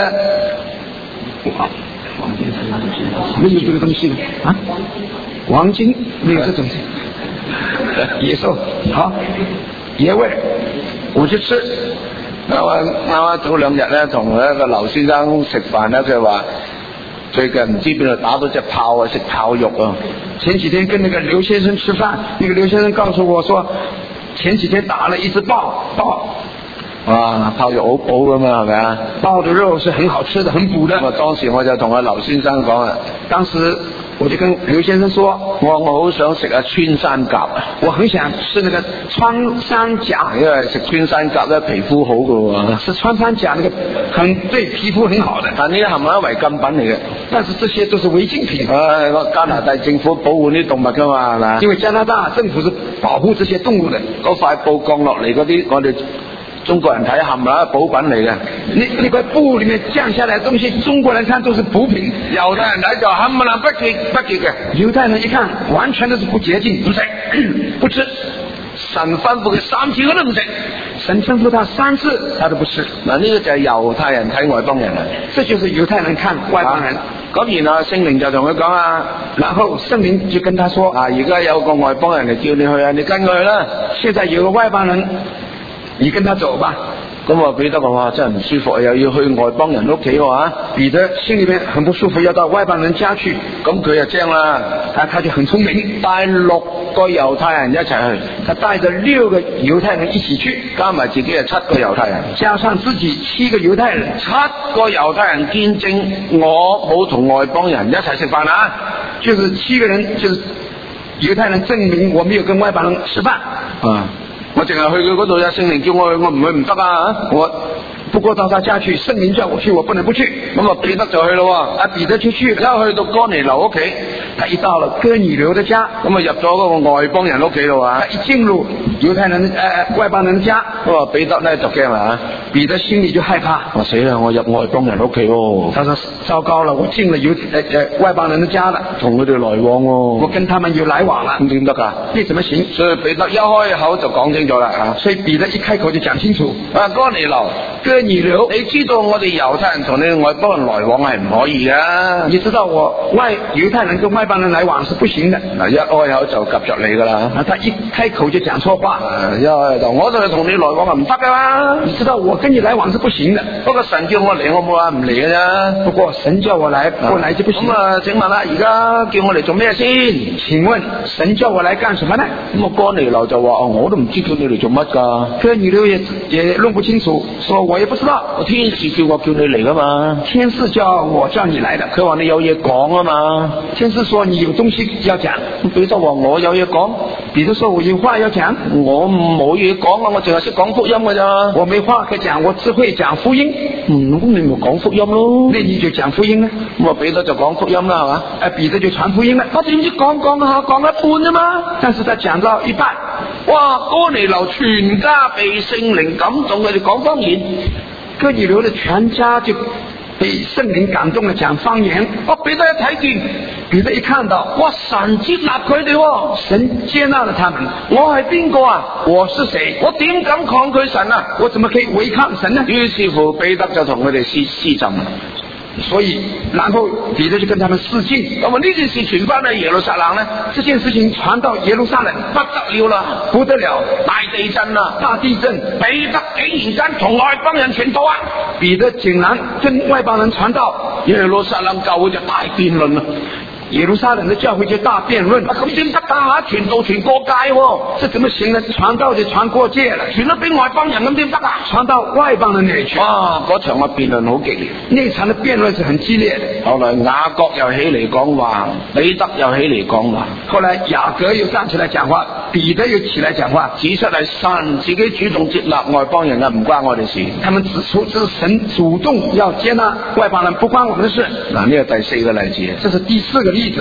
沒有這個東西的啊，黃金沒有這種野獸，好野味，我就吃。啱早兩日咧，同一個劉先生食飯咧，佢話最近唔知邊度打到隻炮啊，食炮肉啊。前幾天跟那個劉先生吃飯，那個劉先生告訴我說，前幾天打了一隻豹。哇，炮肉好補噶嘛，係咪啊？豹的肉是很好吃的，很補的。當時我就同阿劉先生講啦，當時我就跟劉先生說，我好想食穿山甲，我很想吃那個穿山甲，因為食穿山甲咧皮膚好噶喎。是穿山甲那個對皮膚很好的，但呢啲係咪違禁品嚟嘅？但是這些都是違禁品。加拿大政府保護啲動物噶嘛，係咪？因為加拿大政府是保護這些動物的。嗰塊布降落嚟嗰啲，我哋中國人睇冚唪唥補品嚟嘅，那塊布裏面降下來的東西，中國人看都是補品，猶太人睇就冚唪唥不潔嘅。猶太人一看，完全都是不潔淨，不食不吃。神吩咐佢3次，佢都唔食。神吩咐他3次，他都不吃。嗱，呢個就係猶太人睇外邦人啦。這就是猶太人看外邦人。咁然後聖靈就同佢講啊，然後聖靈就跟他說啊，而家有個外邦人嚟叫你去啊，你跟佢去啦。現在有個外邦人。你跟他走吧。咁啊，彼得講話真係唔舒服，又要去外邦人屋企喎。彼得心裏面很不舒服，要到外邦人家去。咁佢就精啦，他就很聰明，帶6個猶太人一齊去。他帶着6個猶太人一起去，加埋自己係7個猶太人，加上自己7個猶太人，7個猶太人見證我冇同外邦人一齊食飯啊！就是7個人，就是猶太人證明我沒有跟外邦人吃飯。我淨係去佢嗰度，聖靈叫我去，我唔去唔得啊！我不過到他家去，聖靈叫我去，我不能不去。咁啊，彼得就去咯。彼得就去了，一去到哥尼流屋企，他一到了哥尼流的家，咁啊入咗嗰個外邦人屋企咯。他一進入猶太人外邦人的家，咁啊彼得咧就驚啦，彼得心裏就害怕，我死啦！我入外邦人屋企喎。他說糟糕了，我進了外邦人的家了，同佢哋來往喎。我跟他們有來往啦，咁點得噶？呢怎麼行？所以彼得一開口就講清楚啦。所以彼得一開口就講清楚。哥尼流，你知道我哋猶太人同你外邦人來往係唔可以噶？你知道我猶太人跟外邦人來往是不行的。嗱，一開口就及着你噶啦。他一開口就講錯話。一開頭我就同你來往係唔得噶嘛。你知道我跟你來往是不行的。不過神叫我嚟，我冇話唔嚟嘅啫。不過神叫我來，我來就不行。咁啊，請問啦，而家叫我嚟做咩先？請問神叫我來幹什麼呢？咁啊，哥尼流就話：我都唔知叫你嚟做乜噶。哥尼流也弄不清楚，說我也不知道。天使叫我叫你嚟噶嘛？天使叫我叫你來的。佢話你有嘢講啊嘛。天使說你有東西要講。彼得話我有嘢講。彼得說我有話要講。我冇嘢講啊，我淨係識講福音噶咋。我沒話可講，我只會講福音。咁你咪講福音咯。那你就講福音啦。咁啊，彼得就講福音啦，係嘛？彼得就傳福音啦。我點知講一半啫嘛。但是他講到一半，哇！哥尼流全家被聖靈感動，佢哋講方言。哥尼流的全家就被聖靈感動了，講方言。彼得一睇見，彼得一看到，哇！神接納佢哋，神接納了他們。我係邊個啊？我是誰？我點敢抗拒神啊？我怎麼可以違抗神呢？於是乎，彼得就同佢哋施浸。所以，然後彼得就跟他們示禁。咁啊，呢件事傳翻去耶路撒冷呢？這件事情傳到耶路撒冷，不得了啦，不得了，大地震啦，大地震！彼得竟然間同外邦人傳道啊！彼得竟然跟外邦人傳道，耶路撒冷教會就大辯論啦。耶路撒冷的教會就大辯論，咁點得啊？傳道傳過界喎，這怎麼行呢？傳道就傳過界了，傳得俾外邦人咁點得啊？傳到外邦人那裡去。哇！嗰場嘅辯論好激烈，那場的辯論是很激烈的。後來雅各又起嚟講話，彼得又起嚟講話。後來雅各又站起來講話，彼得又起來講話，指出係神自己主動接納外邦人啊，唔關我哋事。他們指出這是神主動要接納外邦人，不關我們的事。嗱，呢個第4個例子，這是第4個例子。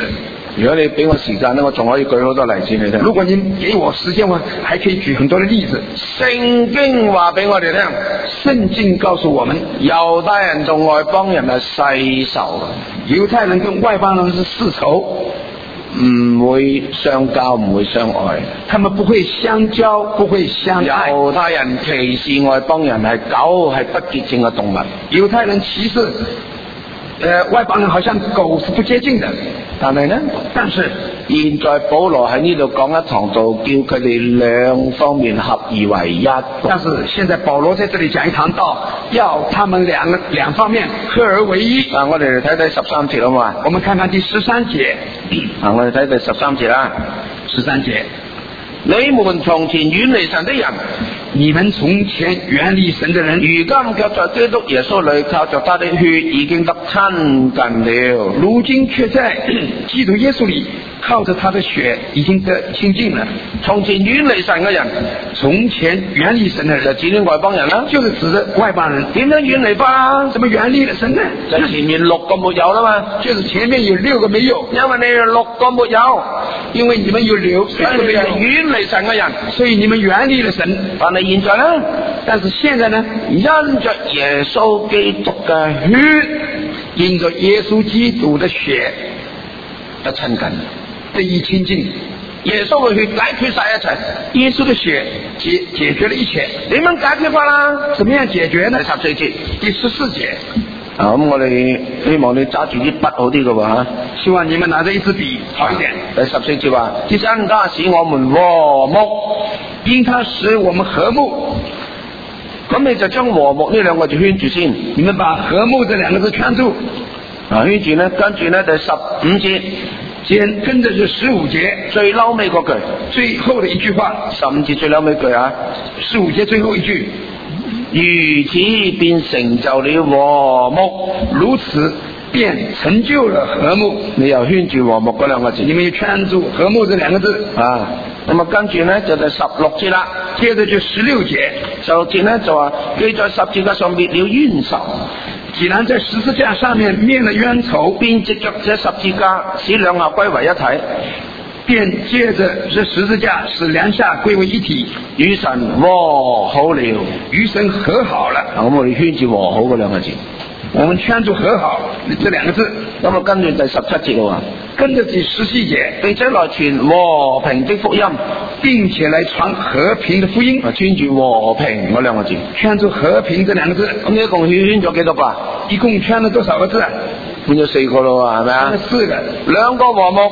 如果你俾我時間咧，我仲可以舉好多例子你聽。 如果你給我時間，我還可以舉很多的例子。 聖經話俾我哋聽， 聖經告訴我們， 猶太人同外邦人係世仇， 猶太人跟外邦人是世仇， 唔會相交，唔會相愛。 他們不會相交，不會相愛。 猶太人歧視外邦人係狗，係不潔淨嘅動物。 猶太人歧視外邦人好像狗是不潔淨的， 但係呢，現在保羅喺呢度講一堂道，叫佢哋兩方面合而為一。 但是現在保羅在這裏講一堂道，要他們兩方面合而為一。 我哋嚟睇睇13節好嘛？ 我們看看第13節。 我哋睇第13節啦。 13節， 你們從前遠離神的人， 你們從前遠離神的人， 如今卻在基督耶穌裏靠着他的血已經得親近了。 如今卻在基督耶穌裏靠着他的血已經得親近了。 從前遠離神嘅人， 從前遠離神的人就指啲外邦人啦， 就是指的外邦人。 點樣遠離法？ 怎麼遠離了神呢？ 就前面6個沒有啦嘛， 就是前面有6個沒有， 因為你哋6個沒有， 因為你們有3個沒有， 遠離神嘅人， 所以你們遠離了神。 但係現在呢？ 但是現在呢？ 因着耶穌基督嘅血， 因着耶穌基督的血得親近， 得以親近。 耶穌嘅血解決晒一切， 耶穌的血解決了一切。 點樣解決法啦？ 怎麼樣解決呢？ 第14節。 第14節。 咁我哋希望你揸住啲筆好啲嘅喎嚇。 希望你們拿着一支筆好一點。 第14節話：因他使我們和睦， 因他使我們和睦。 咁你就將和睦呢2個字圈住先。 你們把和睦這2個字圈住。 圈住呢，跟住呢第15節。 跟着就15節最嬲尾嗰句， 最後的一句話。 15節最嬲尾句啊 ，15節最後一句， 如此便成就了和睦， 如此便成就了和睦。 你又圈住和睦嗰2個字， 你們又圈住和睦這2個字啊。咁跟住呢就第16節啦， 接着就16節 ，16節呢就話既在十字架上滅了冤仇。 既然在十字架上面滅了冤仇， 便藉着這十字架使兩下歸為一體， 便借着這十字架使兩下歸為一體， 與神和好了， 與神和好了。 咁我哋圈住和好嗰2個字， 我們圈住和好這2個字。 咁啊跟住第17節咯， 跟着第17節， 並且來傳和平的福音， 並且來傳和平的福音。 圈住和平嗰2個字， 圈住和平這2個字。 咁你一共圈咗幾多個？ 一共圈了多少個字？ 圈咗4個咯，係咪啊 ？4個 ，2個和睦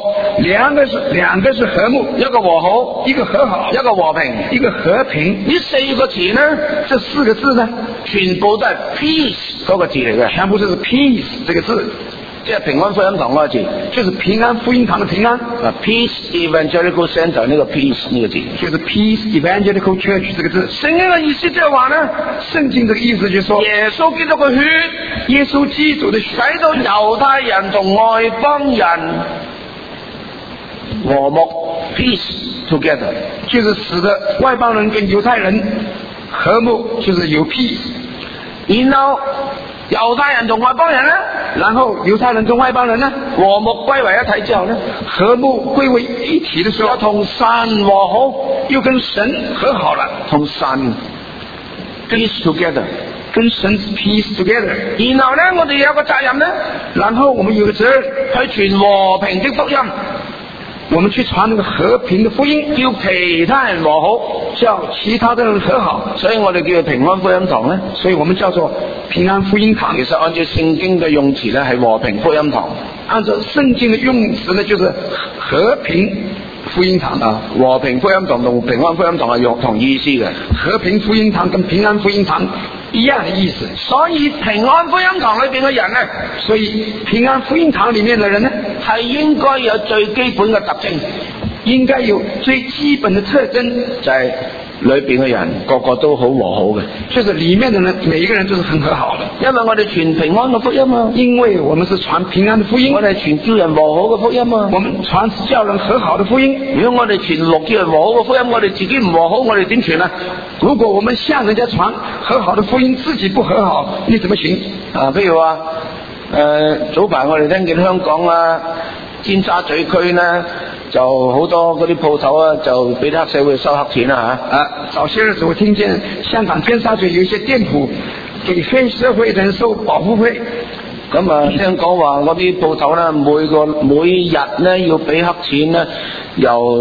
，2個是和睦， 一個和好， 一個和好， 一個和平， 一個和平。 呢4個詞呢， 這4個字呢， 全部都係 peace 嗰個字嚟嘅， 全部都是 peace 這個字。 即係平安福音堂嗰個字， 就是平安福音堂的平安。 Peace Evangelical Center 呢個 peace 呢個字， 就是 Peace Evangelical Church 這個字。 聖經嘅意思即係話呢， 聖經這個意思就是說， 耶穌基督嘅血， 耶穌基督的血， 使到猶太人同外邦人和睦 ，peace together， 就是使得外邦人跟猶太人和睦，就是有 peace。 然後猶太人同外邦人呢， 然後猶太人同外邦人呢， 和睦歸為一體之後呢， 和睦歸為一體的時候， 同神和好， 又跟神和好了， 同神 peace together， 跟神 peace together。 然後呢，我哋有個責任呢， 然後我們有個責任去傳和平的福音。 我們去傳那個和平的福音， 叫其他人和好， 叫其他的人和好， 所以我哋叫平安福音堂呢， 所以我們叫做平安福音堂。 其實按照聖經嘅用詞呢，係和平福音堂。 按照聖經的用詞呢，就是和平福音堂啊。 和平福音堂同平安福音堂係用同意思嘅。 和平福音堂跟平安福音堂一樣的意思。 所以平安福音堂裏邊嘅人呢， 所以平安福音堂裏面的人呢， 係應該有最基本嘅特徵， 應該有最基本的特徵， 就係裏邊嘅人個個都好和好嘅， 就是裏面的人每一個人都是很和好的。 因為我哋傳平安嘅福音啊， 因為我們是傳平安的福音， 我哋傳叫人和好嘅福音啊， 我們傳是叫人和好的福音。 如果我哋傳叫人和好嘅福音，我哋自己唔和好，我哋點傳啊？ 如果我們向人家傳和好的福音，自己不和好，你怎麼行啊？ 譬如話早排我哋聽見香港啊， 尖沙咀區呢，就好多嗰啲鋪頭啊，就俾啲黑社會收黑錢啦嚇。 早些日子我聽見香港尖沙咀有一些店鋪給黑社會人收保護費。 咁啊，聽講話嗰啲鋪頭咧，每日咧要俾黑錢咧，由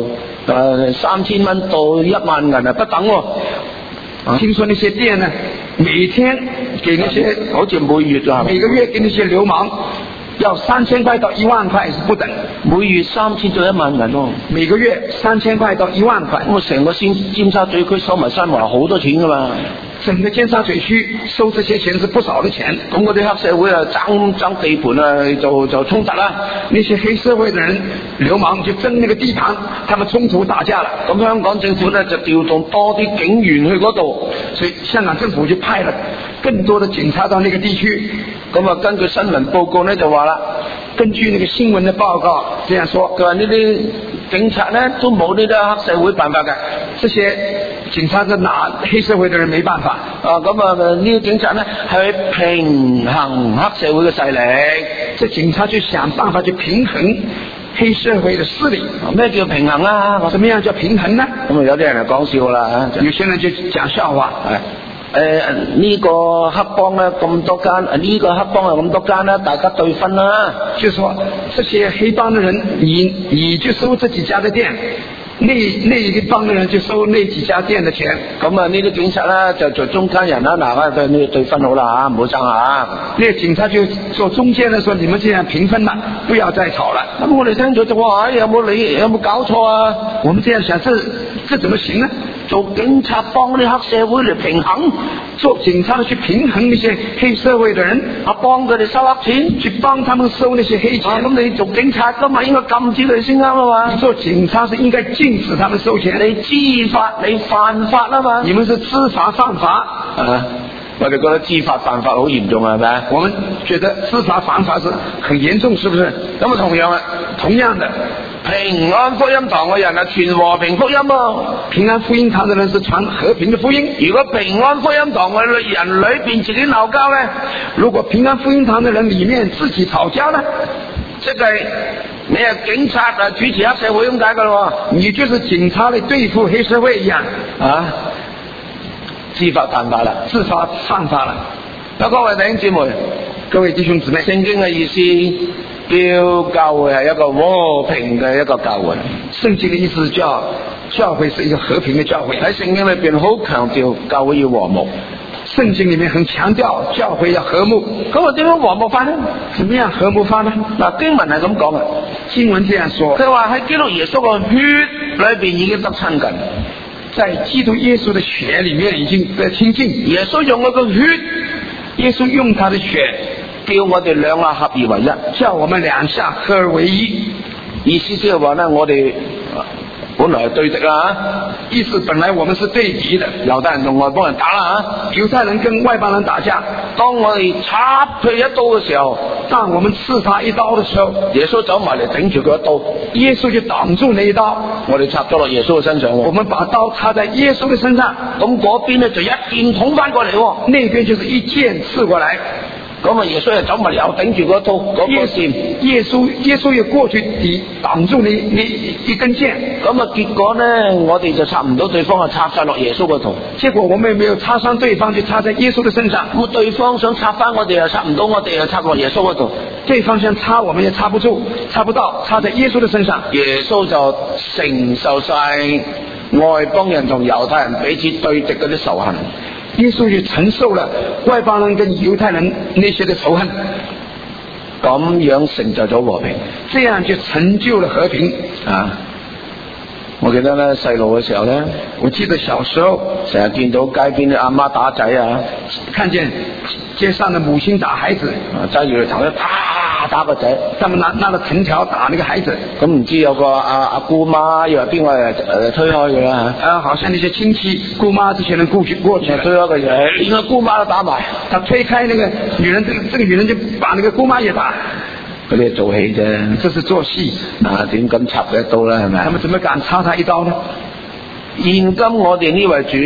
3000蚊到1萬銀啊不等喎。 聽說那些店呢，每天給那些好似每月啊， 每個月給那些流氓要3000塊到1萬塊是不等， 每月3000到1萬銀喎。 每個月3000塊到1萬塊。 咁啊，成個尖沙咀區收埋山埋好多錢噶嘛。 整個尖沙咀區收這些錢是不少的錢。 咁嗰啲黑社會啊爭地盤啊就衝突啦。 那些黑社會的人流氓就爭那個地盤，他們衝突打架了。 咁香港政府呢就調動多啲警員去嗰度， 所以香港政府就派了更多的警察到那個地區。 咁啊，根據新聞報告呢就話啦， 根據那個新聞的報告這樣說， 佢話呢啲警察呢都冇呢啲黑社會辦法嘅， 這些警察是拿黑社會的人沒辦法。 咁啊呢啲警察呢係去平衡黑社會嘅勢力， 這警察就想辦法去平衡黑社會的勢力。 咩叫平衡啊？ 怎麼樣叫平衡呢？ 咁啊有啲人就講笑啦， 有些人就講笑話。 呢個黑幫咧咁多間，呢個黑幫係咁多間啦，大家對分啦。 就說這些黑幫的人，你就收這幾家的店，那一個幫的人就收那幾家店的錢。 咁啊呢啲警察咧就做中間人啦，嗱，你對分好啦嚇，唔好爭下。 那警察就做中間人，說你們這樣平分啦，不要再吵了。 咁我哋聽咗就話，有冇搞錯啊？ 我們這樣想，這怎麼行呢？ 做警察幫啲黑社會嚟平衡， 做警察的去平衡那些黑社會的人， 幫佢哋收黑錢， 去幫他們收那些黑錢。 咁你做警察噶嘛，應該禁止佢先啱啊嘛。 你做警察是應該禁止他們收錢。 你知法你犯法啊嘛。 你們是知法犯法。 我哋覺得知法犯法好嚴重係咪？ 我們覺得知法犯法是很嚴重，是不是？ 咁啊同樣的。平安福音堂嘅人啊，傳和平福音啊！ 平安福音堂嘅人是傳和平嘅福音。 如果平安福音堂嘅人裏邊自己鬧交咧， 如果平安福音堂嘅人裏面自己吵架咧， 即係你係警察啊，主持黑社會咁解噶咯？ 你就是警察嚟對付黑社會一樣啊！ 知法犯法啦， 知法犯法啦！ 各位弟兄姊妹， 各位弟兄姊妹， 聖經嘅意思。叫教會係一個和平嘅一個教會， 聖經嘅意思叫教會是一個和平嘅教會。 喺聖經裏邊好強調教會要和睦， 聖經裏面很強調教會要和睦。 咁我點樣和睦法呢？ 怎麼樣和睦法呢？ 嗱，經文係咁講嘅， 經文這樣說， 佢話喺基督耶穌個血裏邊已經得親近， 在基督耶穌的血裏面已經得親近。 耶穌用嗰個血， 耶穌用他的血。 叫我哋兩下合而為一， 叫我們兩下合而為一。 意思即係話咧，我哋本來係對敵啦， 意思本來我們是對敵的， 猶太人同外邦人打啦嚇， 猶太人跟外邦人打架。 當我哋插佢一刀嘅時候， 當我們刺他一刀的時候， 耶穌走埋嚟頂住佢一刀， 耶穌就擋住那一刀， 我哋插咗落耶穌嘅身上， 我們把刀插在耶穌的身上， 咁嗰邊咧就一劍捅翻過嚟， 那邊就是一劍刺過來。 咁啊，耶穌又走埋又頂住嗰刀，嗰個劍， 耶穌又過去擋住你一根劍。 咁啊，結果呢，我哋就插唔到對方，啊插晒落耶穌個頭。 結果我們也沒有插傷對方，就插在耶穌的身上。 咁對方想插翻我哋又插唔到，我哋又插落耶穌個頭。 對方想插我們也插不住，插不到，插在耶穌的身上。 耶穌就承受晒外邦人同猶太人彼此對敵嗰啲仇恨。 耶穌就承受了外邦人跟猶太人那些的仇恨， 咁樣成就咗和平， 這樣就成就了和平啊！ 我記得咧細路嘅時候咧， 我記得小時候成日見到街邊啲阿媽打仔啊， 看見街上的母親打孩子， 揸住佢頭咧啪打個仔， 他們拿着藤條打那個孩子。 咁唔知有個阿姑媽又係邊個推開佢啦嚇？ 好像那些親戚姑媽這些人過去推開個人， 連個姑媽都打埋， 他推開那個女人，這個女人就把那個姑媽也打。 嗰啲係做戲啫， 這是做戲啊！點敢插佢一刀咧？係咪？ 他們怎麼敢插他一刀呢？ 現今我哋呢位主，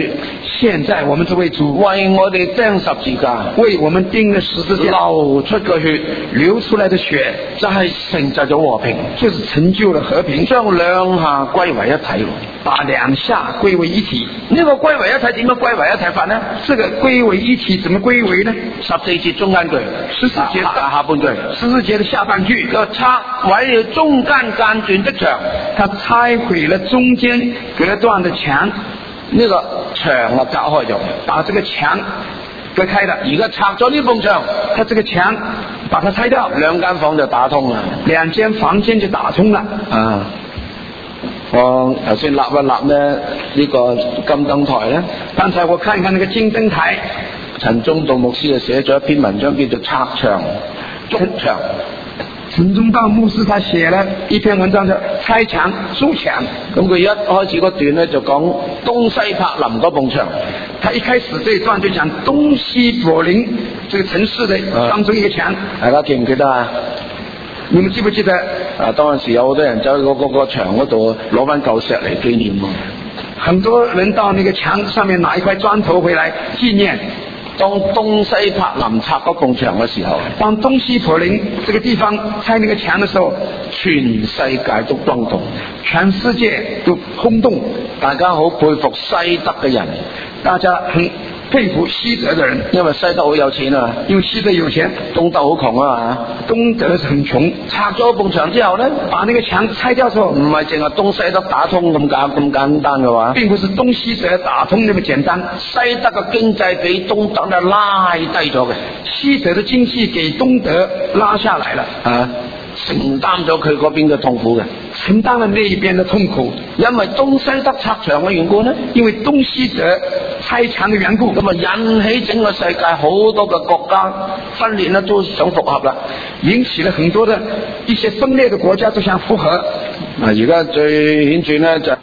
現在我們這位主為我哋釘十字架， 為我們釘了十字架， 流出個血， 流出來的血就係成就咗和平， 就是成就了和平， 將兩下歸為一體， 把兩下歸為一體。 呢個歸為一體點樣歸為一體法呢？ 這個歸為一體怎麼歸為呢 ？14節中間句 ，14節下半句 ，14節的下半句， 就拆毀了中間間斷的牆， 他拆毀了中間隔斷的牆， 呢個牆啊隔開咗， 把這個牆隔開了。 而家拆咗呢埲牆， 他這個牆把它拆掉， 兩間房就打通啦， 兩間房間就打通了。 啊！我頭先立一立呢個金燈台咧， 剛才我看一看那個金燈台， 陳忠道牧師就寫咗一篇文章叫做拆牆築牆。 陳忠道牧師他寫了一篇文章叫拆牆築牆， 咁佢一開始嗰段咧就講東西柏林嗰埲牆， 他一開始這一段就講東西柏林這個城市的當中一個牆， 大家記唔記得啊？ 你們記不記得？ 當時有好多人走去嗰個牆嗰度攞翻舊石嚟紀念。 很多人到那個牆上面拿一塊磚頭回來紀念。 當東西柏林拆嗰埲牆嘅時候， 當東西柏林這個地方拆那個牆的時候， 全世界都轟動， 全世界都轟動， 大家好佩服西德嘅人， 大家很佩服西德的人， 因為西德好有錢啊， 因為西德有錢， 東德好窮啊嘛， 東德是很窮。 拆咗埲牆之後呢， 把那個牆拆掉之後， 唔係淨係東西德打通咁簡單嘅話， 並不是東西德打通那麼簡單。 西德嘅經濟比東德呢拉低咗嘅， 西德的經濟給東德拉下來了， 承擔咗佢嗰邊嘅痛苦嘅， 承擔了那一邊的痛苦。 因為東西德拆牆嘅緣故呢， 因為東西德拆牆的緣故， 咁啊引起整個世界好多嘅國家分裂呢都想復合啦， 引起了很多的一些分裂的國家都想復合。 而家最顯著呢就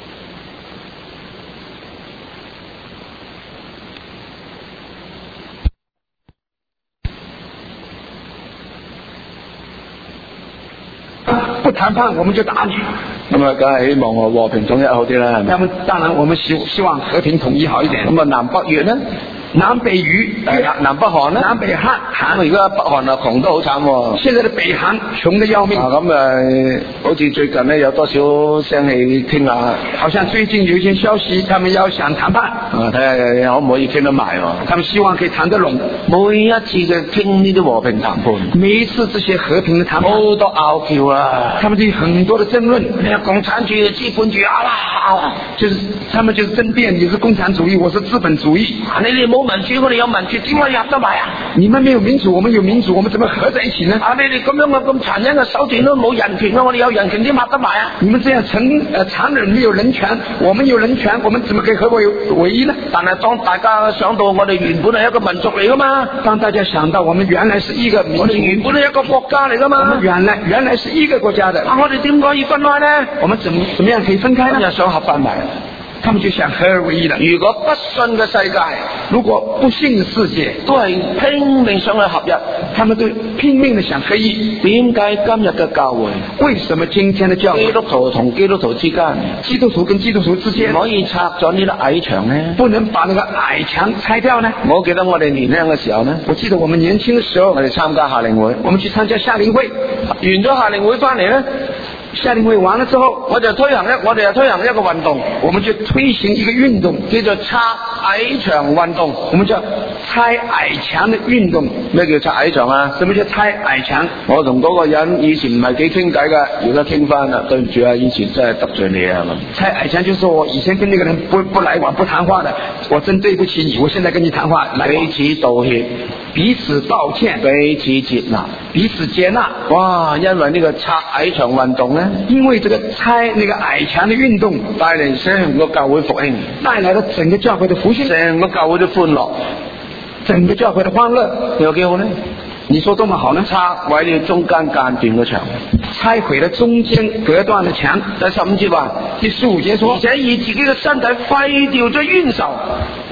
不談判我們就打你， 咁啊梗係希望我和平統一好啲啦，係咪？ 那麼當然我們希望和平統一好一點。 咁啊南北越呢？ 南北越， 南北韓呢？ 南北韓， 而家北韓啊窮得好慘喎。 現在的北韓窮得要命。 咁好似最近呢有多少聲氣傾下？ 好像最近有一些消息，他們要想談判。 睇下可唔可以傾得埋喎？ 他們希望可以談得攏。 每一次嘅傾呢啲和平談判， 每一次這些和平的談判， 好多拗撬啊！ 他們就有很多的爭論。 你係共產主義、資本主義啦， 就是他們就是爭辯，你是共產主義，我是資本主義。 你哋冇民主，我哋有民主，點可以合得埋啊？ 你們沒有民主，我們有民主，我們怎麼合在一起呢？ 你哋咁樣嘅咁殘忍嘅手段都冇人權啊！我哋有人權點合得埋啊？ 你們這樣殘忍沒有人權，我們有人權，我們怎麼可以合為一呢？ 但係當大家想到我哋原本係一個民族嚟噶嘛， 當大家想到我們原來是一個民族， 我哋原本係一個國家嚟噶嘛， 我們原來是一個國家的， 我哋點可以分開呢？ 我們怎麼樣可以分開呢？ 又想合翻埋， 他們就想合而為一了。 如果不信嘅世界， 如果不信的世界都係拼命想去合一， 他們都拼命的想合一。 點解今日嘅教會？ 為什麼今天的教會？ 基督徒同基督徒之間， 基督徒跟基督徒之間， 唔可以拆咗呢粒矮牆呢？ 不能把那個矮牆拆掉呢？ 我記得我哋年輕嘅時候呢， 我記得我們年輕的時候， 我哋參加夏令會， 我們去參加夏令會， 完咗夏令會翻嚟呢， 夏令會完了之後，我哋又推行一個運動，我們就推行一個運動，叫做拆矮牆運動。我們叫拆矮牆的運動。 咩叫拆矮牆啊？ 什麼叫拆矮牆？ 我同嗰個人以前唔係幾傾偈㗎，而家傾翻啦。對唔住啊，以前真係得罪你啊。 拆矮牆就是我以前跟那個人不來往不談話的，我真對不起你，我現在跟你談話， 彼此道歉， 彼此道歉， 彼此接納， 彼此接納。 哇！因為呢個拆矮牆運動呢， 因為這個拆那個矮牆的運動， 帶嚟成個教會復興， 帶來了整個教會的復興， 成個教會的歡樂， 整個教會的歡樂， 有幾好呢？ 你說多麼好呢？ 拆毀了中間間斷嘅牆， 拆毀了中間隔斷的牆。 第15節話， 第15節說， 而且以自己嘅身體廢掉咗冤仇，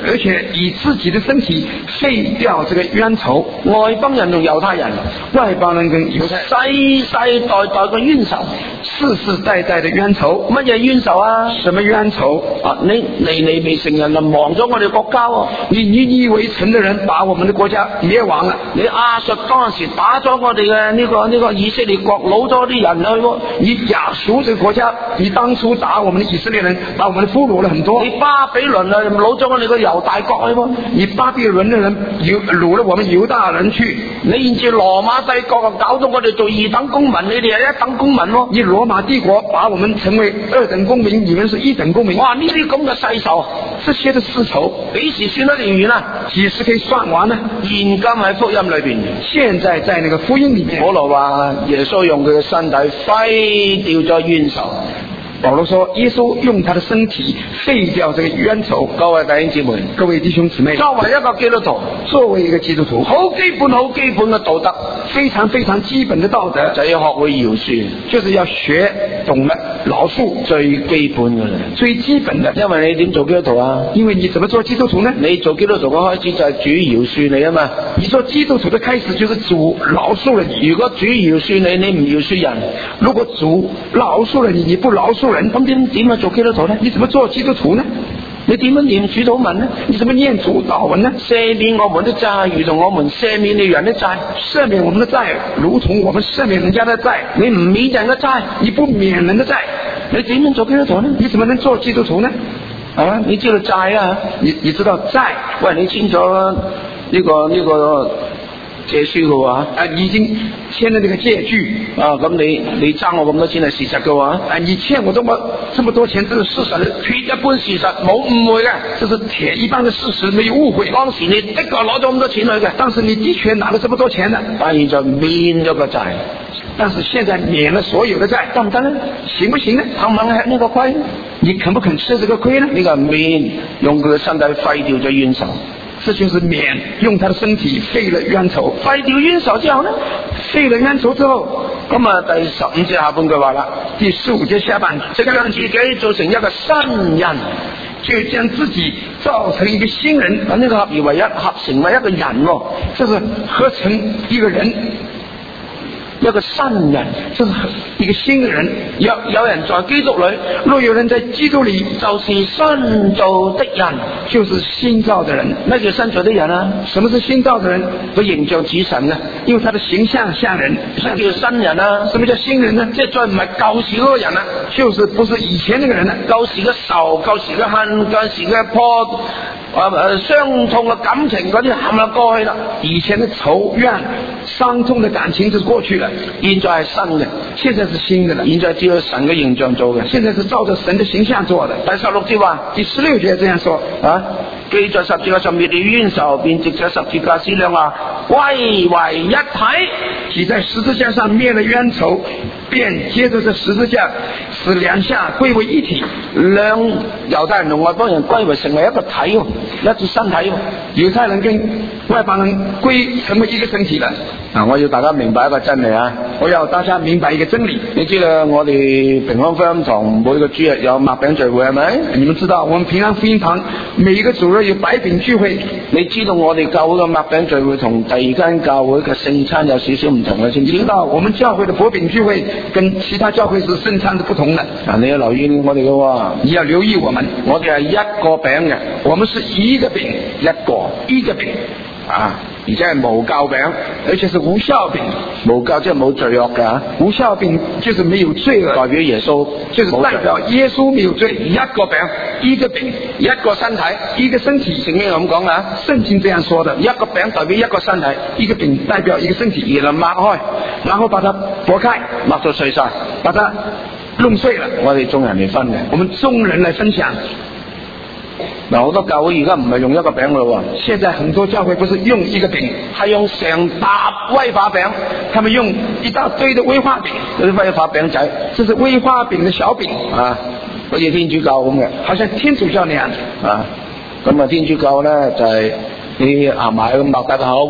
而且以自己的身體廢掉這個冤仇。 外邦人同猶太人， 外邦人跟猶太人世世代代嘅冤仇， 世世代代的冤仇。 乜嘢冤仇啊？ 什麼冤仇啊？你尼未成人就亡咗我哋國家喎！ 你未成的人把我們的國家滅亡了。 你亞述當時打咗我哋嘅呢個以色列國，攞咗啲人去喎。 你亞述這個國家，你當初打我們的以色列人，把我們俘虜了很多。 你巴比倫啊，攞咗我哋個猶大國去喎。 你巴比倫的人擄了我們猶大人去。 你現在羅馬帝國啊，搞到我哋做二等公民，你哋係一等公民喎。 你羅馬帝國把我們成為二等公民，你們是一等公民。 哇！呢啲咁嘅世仇， 這些的世仇， 幾時算得完啊？ 幾時可以算完呢？ 現今喺福音裏邊， 現在在那個福音裏面， 保羅話耶穌用佢嘅身體廢掉咗冤仇。 保羅說耶穌用他的身體廢掉這個冤仇。 各位弟兄姊妹， 各位弟兄姊妹， 作為一個基督徒， 作為一個基督徒， 好基本嘅道德， 非常非常基本的道德， 就要學會饒恕， 就是要學懂了饒恕， 最基本嘅啦， 最基本的。 因為你點做基督徒啊？ 因為你怎麼做基督徒呢？ 你做基督徒嘅開始就係主饒恕你啊嘛。 你做基督徒的開始就是主饒恕了你。 如果主饒恕你，你唔饒恕人； 如果主饒恕了你，你不饒恕人， 咁點去做基督徒呢？ 你怎麼做基督徒呢？ 你點樣念主禱文呢？ 你怎麼念主禱文呢？ 赦免我們的債，如同我們赦免了人的債。 赦免我們的債，如同我們赦免人家的債。 你唔免人嘅債， 你不免人的債， 你點樣做基督徒呢？ 你怎麼能做基督徒呢？ 啊，你知道債啊？ 你知道債？ 喂，你簽咗呢個借書嘅話， 已經簽了這個借據啊，咁你爭我咁多錢係事實嘅話， 你欠我這麼多錢，這是事實， 鐵一般事實，冇誤會嘅， 這是鐵一般的事實，沒有誤會。 當時你的確攞咗咁多錢去嘅， 當時你的確拿了這麼多錢的， 但現在免咗個債， 但是現在免了所有的債，得唔得呢？行不行呢？ 肯唔肯吃呢個虧？ 你肯不肯吃這個虧呢？ 呢個免用佢嘅身體廢掉咗冤仇。 這就是免用他的身體廢了冤仇。 廢掉冤仇之後呢？ 廢了冤仇之後， 咁啊第15節下半句話啦， 第15節下半， 就將自己做成一個新人， 就將自己造成一個新人， 咁呢個合而為一，合成為一個人喎， 這是合成一個人。 一個新人， 就是一個新人。 有人在基督裏， 若有人在基督裏， 就是新造的人， 就是新造的人。 咩叫新造的人啊？ 什麼是新造的人？ 佢形象似神啊， 因為他的形象像人。 咩叫新人啊？ 什麼叫新人呢？ 即係再唔係舊時嗰個人啊， 就是不是以前那個人啊， 舊時嘅仇、舊時嘅恨、舊時嘅破傷痛嘅感情嗰啲冚唪過去啦。 以前的仇怨、傷痛的感情就是過去了， 現在係新嘅， 現在是新的了。 現在照神嘅形象做嘅， 現在是照着神的形象做的。 第16節話， 第16節這樣說啊， 既在十字架上滅了冤仇，便藉着十字架使兩下歸為一體。 既在十字架上滅了冤仇，便接着這十字架使兩下歸為一體。 兩猶太人同外邦人歸為成為一個體，一隻身體。 猶太人跟外邦人歸成為一個身體了。 嗱，我要大家明白一個真理啊！ 我要大家明白一個真理。 你知道我哋平安福音堂每個主日有麥餅聚會係咪？ 你們知道我們平安福音堂每一個主日有白餅聚會。你知道我哋教會嘅麥餅聚會同第二間教會嘅聖餐有少少唔同嘅，知唔知？ 知道我們教會的薄餅聚會跟其他教會是聖餐是不同的。 你要留意我哋嘅喎， 你要留意我們係一個餅嘅， 我們是一個餅，一個餅啊！而且係無酵餅， 而且是無酵餅。 無酵即係冇罪惡嘅， 無酵餅就是沒有罪惡， 代表耶穌， 就是代表耶穌沒有罪。 一個餅， 一個餅， 一個身體， 一個身體。 聖經咁講啊， 聖經這樣說的。 一個餅代表一個身體， 一個餅代表一個身體。 然後擘開， 然後把它剝開， 擘到碎晒， 把它弄碎了。 我哋眾人嚟分嘅， 我們眾人來分享。 嗱，好多教會而家唔係用一個餅咯喎， 現在很多教會不是用一個餅， 係用成沓威化餅， 他們用一大堆的威化餅， 嗰啲威化餅仔， 這是威化餅的小餅啊，好似天主教咁嘅， 好像天主教那樣啊，咁啊天主教咧就係你行埋咁擘大個口咁，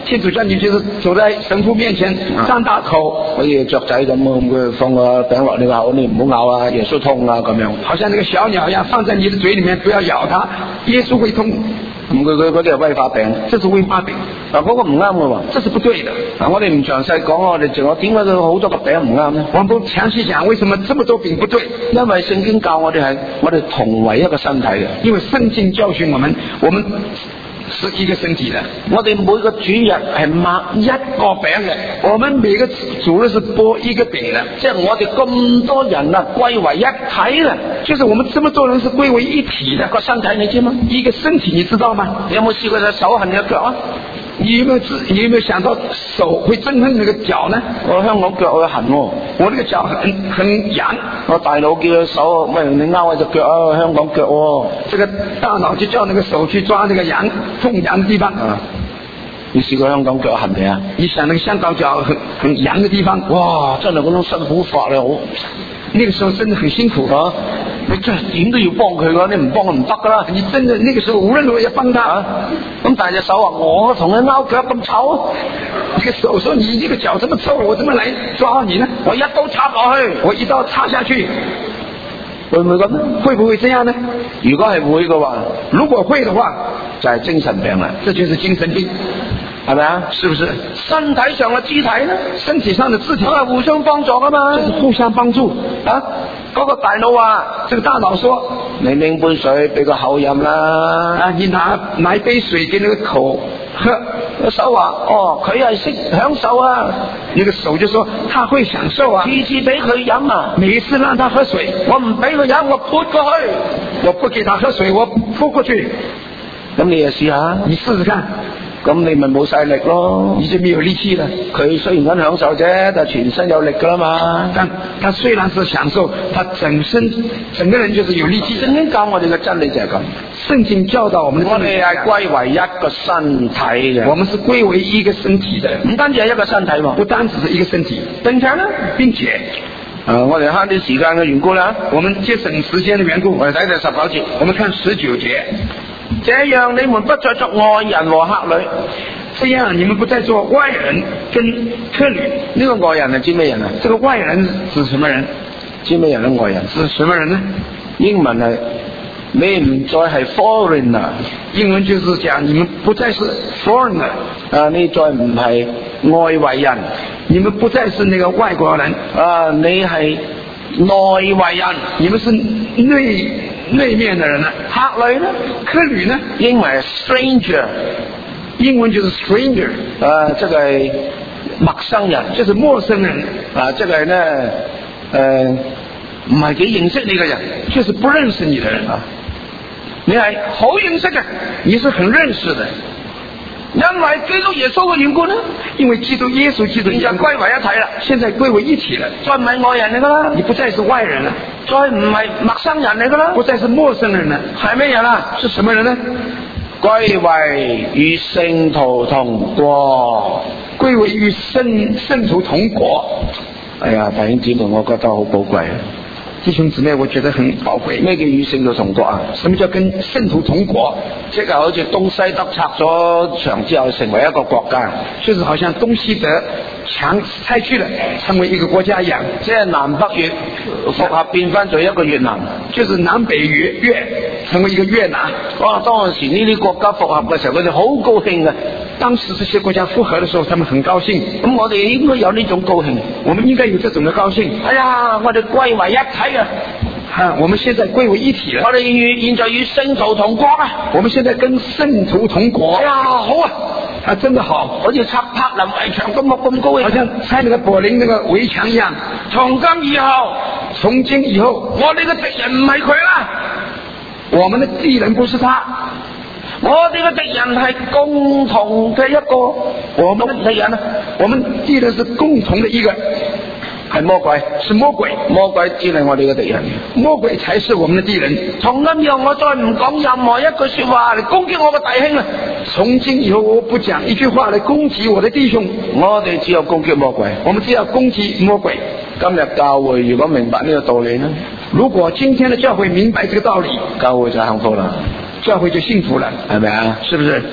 天主教你就是走在神父面前張大口， 好似雀仔咁，佢放個餅落你個口，你唔好咬啊，耶穌痛啊咁樣。 好像那個小鳥一樣放在你的嘴裡面，不要咬它，耶穌會痛。 咁佢嗰啲係威化餅， 這是威化餅。 嗱，嗰個唔啱嘅喎， 這是不對的。 嗱，我哋唔詳細講，我哋淨係點解佢好多個餅唔啱呢？ 我們不詳細講為什麼這麼多餅不對， 因為聖經教我哋同為一個身體嘅。 因為聖經教訓我們是一個身體的。我哋每個主日係擘一個餅嘅，我們每個主日是擘一個餅的， 即係我哋咁多人啊歸為一體啦， 就是我們這麼多人是歸為一體的。 個身體你知嗎？ 一個身體你知道嗎？ 你有冇試過隻手痕隻腳啊？ 你有沒有想到手會憎恨那個腳呢？ 我香港腳會痕喎， 我那個腳很癢。 我大佬叫佢手，喂，你勾我隻腳啊，香港腳喎。 這個大腦就叫那個手去抓那個痛癢的地方。 你試過香港腳痕未啊？ 你想那個香港腳很癢的地方， 哇，真係嗰種辛苦法咧，好。 那個時候真的很辛苦啊！ 你真係點都要幫佢噶，你唔幫佢唔得噶啦。 你真的那個時候無論如何要幫他。 咁但係隻手話我同佢勾腳咁醜， 這個手說你這個腳這麼臭，我怎麼來抓你呢？ 我一刀插落去， 我一刀插下去， 會唔會咁呢？ 會不會這樣呢？ 如果係會嘅話， 如果會的話， 就係精神病啦， 這就是精神病。 係咪啊？ 是不是？ 身體上嘅肢體呢？ 身體上的肢體都係互相幫助噶嘛， 就是互相幫助啊！ 嗰個大腦話， 這個大腦說： 你拎杯水俾個口飲啦。 啊，你拿一杯水給那個口喝。 個手話：哦，佢係識享受啊。 那個手就說：他會享受啊。 次次俾佢飲啊， 每一次讓他喝水， 我唔俾佢飲，我潑過去。 我不給他喝水，我潑過去。 咁你就試下， 你試試看。 咁你咪冇晒力咯， 你就沒有力氣了。 佢雖然咁享受啫，但全身有力噶啦嘛。 但他雖然是享受，他整個人就是有力氣。 聖經教我哋嘅真理就係咁， 聖經教導我們， 我哋係歸為一個身體嘅。 我們是歸為一個身體的， 唔單止係一個身體喎， 不單只是一個身體，並且我哋慳啲時間嘅緣故啦， 我們節省時間的緣故， 我哋睇第19節， 我們看19節。 這樣你們不再作外人和客旅， 這樣你們不再做外人跟客旅。 呢個外人係指咩人啊？ 這個外人指什麼人？ 指咩人呢？外人指什麼人呢？ 英文係你唔再係 foreigner， 英文就是講你們不再是 foreigner， 你再唔係外圍人， 你們不再是那個外國人， 你係內圍人， 你們是內面的人呢？ 客旅呢？ 客旅呢？ 英文係 stranger， 英文就是 stranger， 即係陌生人， 就是陌生人， 即係呢唔係幾認識你嘅人， 就是不認識你的人啊。 你係好認識嘅， 你是很認識的， 因為基督耶穌嘅緣故呢？ 因為基督耶穌基督現在歸為一體啦， 現在歸為一體了， 再唔係外人嚟噶啦， 你不再是外人了， 再唔係陌生人嚟噶啦， 不再是陌生人了， 係咩人啊？ 是什麼人呢？ 歸為與聖徒同國， 歸為與聖徒同國。 哎呀，弟兄姊妹，我覺得好寶貴。 弟兄姊妹，我覺得很寶貴。 咩叫與聖徒同國啊？ 什麼叫跟聖徒同國？ 即係好似東西德拆咗牆之後成為一個國家， 就是好像東西德牆拆去了成為一個國家一樣， 即係南北越復合變翻做一個越南， 就是南北越成為一個越南。 哇！當時呢啲國家復合嘅時候，佢哋好高興嘅。 當時這些國家復合的時候，他們很高興。 咁我哋應該有呢種高興， 我們應該有這種的高興。 哎呀，我哋歸為一體啊！ 我們現在歸為一體了。 我哋現在與聖徒同國啊！ 我們現在跟聖徒同國。 哎呀，好啊！ 真的好， 好似拆柏林圍牆咁高興， 好像拆那個柏林那個圍牆一樣。 從今以後，我哋嘅敵人唔係佢啦， 我們的敵人不是他， 我哋嘅敵人係共同嘅一個，我們的敵人啊， 我們敵人是共同的一個。 係魔鬼， 是魔鬼， 魔鬼只係我哋嘅敵人， 魔鬼才是我們的敵人。 從今以後，我再唔講任何一句說話嚟攻擊我嘅弟兄啦。 從今以後，我不講一句話嚟攻擊我的弟兄。 我哋只有攻擊魔鬼， 我們只要攻擊魔鬼。 今日教會如果明白呢個道理呢？ 如果今天的教會明白這個道理， 教會就幸福啦， 教會就幸福了， 係咪啊？ 是不是？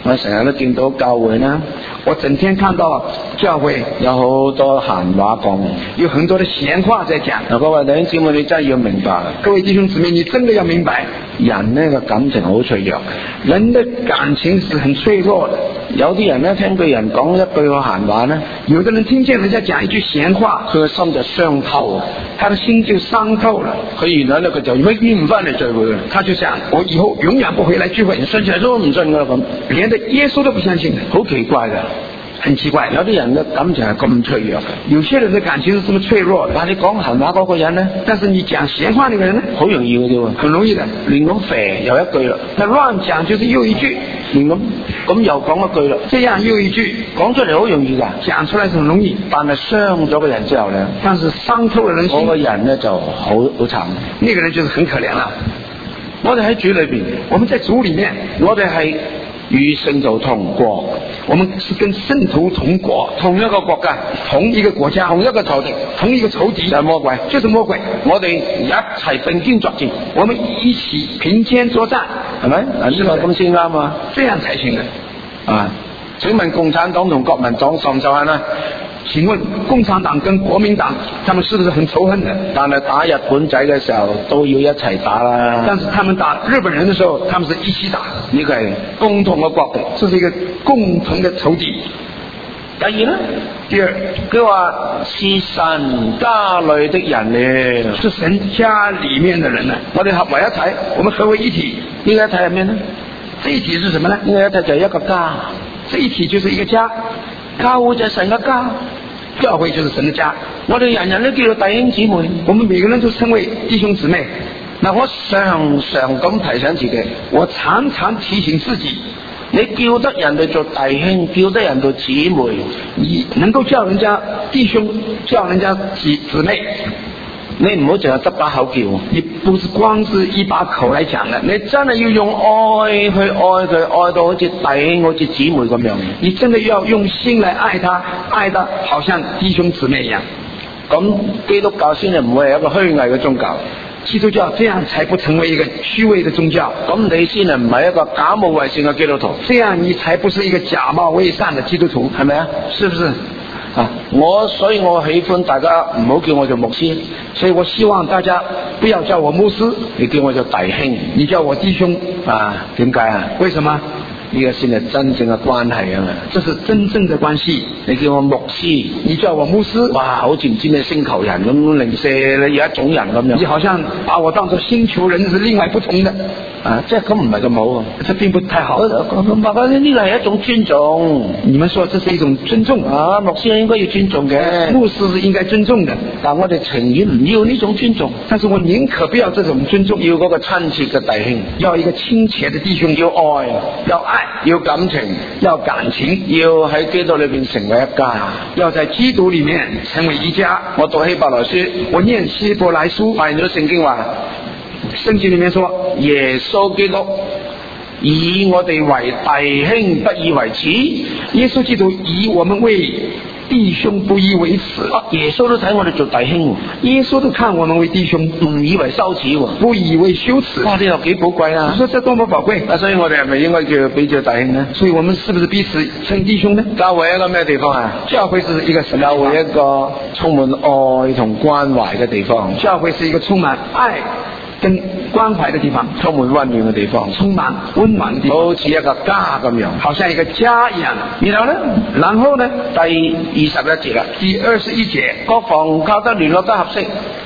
我成日都見到教會啦， 我整天看到教會有好多閒話講， 有很多的閒話在講。 嗱，各位弟兄姊妹，你真係要明白， 各位弟兄姊妹，你真的要明白， 人呢個感情好脆弱， 人的感情是很脆弱的。 有啲人呢，聽佢人講一句個閒話呢， 有的人聽見人家講一句閒話， 佢個心就傷透， 他的心就傷透了。 佢原來呢，佢就永遠唔翻嚟聚會， 他就想我以後永遠不回來聚會， 信耶穌都唔信噶啦咁， 連的耶穌都不相信的， 好奇怪噶。 很奇怪， 有啲人嘅感情係咁脆弱嘅， 有些人的感情是這麼脆弱的。 但係你講閒話嗰個人呢， 但是你講閒話那個人呢， 好容易嘅啫喎， 很容易的， 亂咁肥又一句啦， 他亂講就是又一句， 亂咁又講一句啦， 這樣又一句， 講出嚟好容易㗎， 講出來是很容易， 但係傷咗個人之後呢， 但是傷透了人心， 嗰個人呢就好慘， 那個人就是很可憐啦。 我哋喺主裏邊， 我們在主裏面， 我哋係與聖徒同國， 我們是跟聖徒同國， 同一個國家， 同一個國家， 同一個仇敵， 同一個仇敵， 就係魔鬼， 就是魔鬼。 我哋一齊並肩作戰， 我們一起並肩作戰， 係咪？嗱，呢個咁先啱啊， 這樣才行的。 啊，請問共產黨同國民黨受唔受恨啊？ 請問共產黨跟國民黨，他們是不是很仇恨的？ 但係打日本仔嘅時候都要一齊打啦。 但是他們打日本人的時候，他們是一起打， 呢個係共同嘅國敵， 這是一個共同的仇敵。 第二呢？ 第二， 佢話是神家裏的人呢， 是神家裏面的人呢。 我哋合為一體， 我們合為一體。 呢個一體係咩呢？ 這一體是什麼呢？ 呢個一體就係一個家， 這一體就是一個家， 教會就係神嘅家， 教會就是神的家。 我哋人人都叫做弟兄姊妹， 我們每個人都稱為弟兄姊妹。 嗱，我常常咁提醒自己， 我常常提醒自己， 你叫得人哋做弟兄，叫得人做姊妹， 你能夠叫人家弟兄，叫人家姊妹， 你唔好淨係得把口叫， 你不是光是一把口來講嘅， 你真係要用愛去愛佢，愛到好似弟兄好似姊妹咁樣。 你真的要用心來愛他，愛得好像弟兄姊妹一樣。 咁基督教先係唔會係一個虛偽嘅宗教， 基督教這樣才不成為一個虛偽的宗教。 咁你先係唔係一個假冒偽善嘅基督徒， 這樣你才不是一個假冒偽善的基督徒， 係咪啊？ 是不是？ 所以我喜歡大家唔好叫我做牧師， 所以我希望大家不要叫我牧師， 你叫我做弟兄， 你叫我弟兄啊？點解啊？ 為什麼？ 呢個先係真正嘅關係啊嘛！ 這是真正的關係。 你叫我牧師， 你叫我牧師， 哇，好似唔知咩星球人咁，零舍你有一種人咁樣。 你好像把我當作星球人，是另外不同的啊！即係咁唔係咁好， 這並不太好。 咁爸爸呢個係一種尊重， 你們說這是一種尊重啊？牧師應該要尊重嘅， 牧師是應該尊重的， 但我哋情願唔要呢種尊重， 但是我寧可不要這種尊重， 要嗰個親切嘅弟兄， 要一個親切的弟兄， 要愛， 要愛， 要感情， 要感情， 要喺基督裏邊成為一家， 要在基督裏面成為一家。 我讀希伯來書， 我念希伯來書， 發現咗聖經話， 聖經裏面說耶穌基督以我哋為弟兄，不以為恥。 耶穌基督以我們為弟兄，不以為恥。 耶穌都睇我哋做弟兄， 耶穌都看我們為弟兄， 唔以為羞恥， 不以為羞恥。 哇！呢又幾寶貴啊！ 你說這多麼寶貴？ 所以我哋係咪應該叫彼此弟兄呢？ 所以我們是不是彼此稱弟兄呢？ 教會一個咩地方啊？ 教會是一個什麼？ 教會一個充滿愛同關懷嘅地方。 教會是一個充滿愛跟關懷的地方， 充滿溫暖嘅地方， 充滿溫暖的地方， 好似一個家咁樣， 好像一個家一樣。然後呢？ 第21節啦， 第21節， 各房靠得聯絡得合適，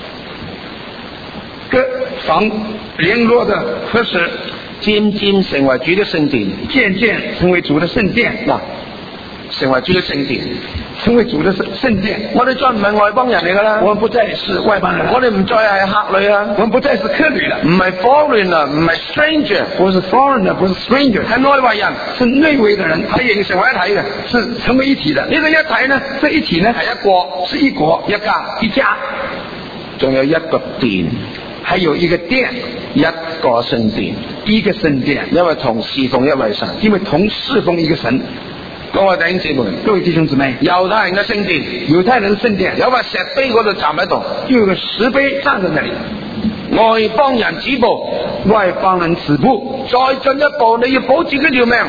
各房聯絡得合適， 漸漸成為主的聖殿， 漸漸成為主的聖殿。 嗱，成為主的聖殿。 成為主的聖殿， 我哋再唔係外邦人嚟噶啦， 我們不再是外邦人， 我哋唔再係客旅啦， 我們不再是客旅了， 唔係 foreigner，唔係 stranger， 不是 foreigner，不是 stranger， 係內圍人， 是內圍的人， 係形成為一體嘅， 是成為一體的。 呢個一體呢， 這一體呢， 係一國， 是一國， 一家， 一家， 仲有一個殿， 還有一個殿， 一個聖殿， 一個聖殿， 因為同侍奉一位神， 因為同侍奉一個神。 各位弟兄姊妹， 各位弟兄姊妹， 猶太人嘅聖殿， 猶太人嘅聖殿， 有塊石碑嗰度站喺度， 有個石碑站在那裏， 外邦人止步， 外邦人止步， 再進一步，你要保自己條命，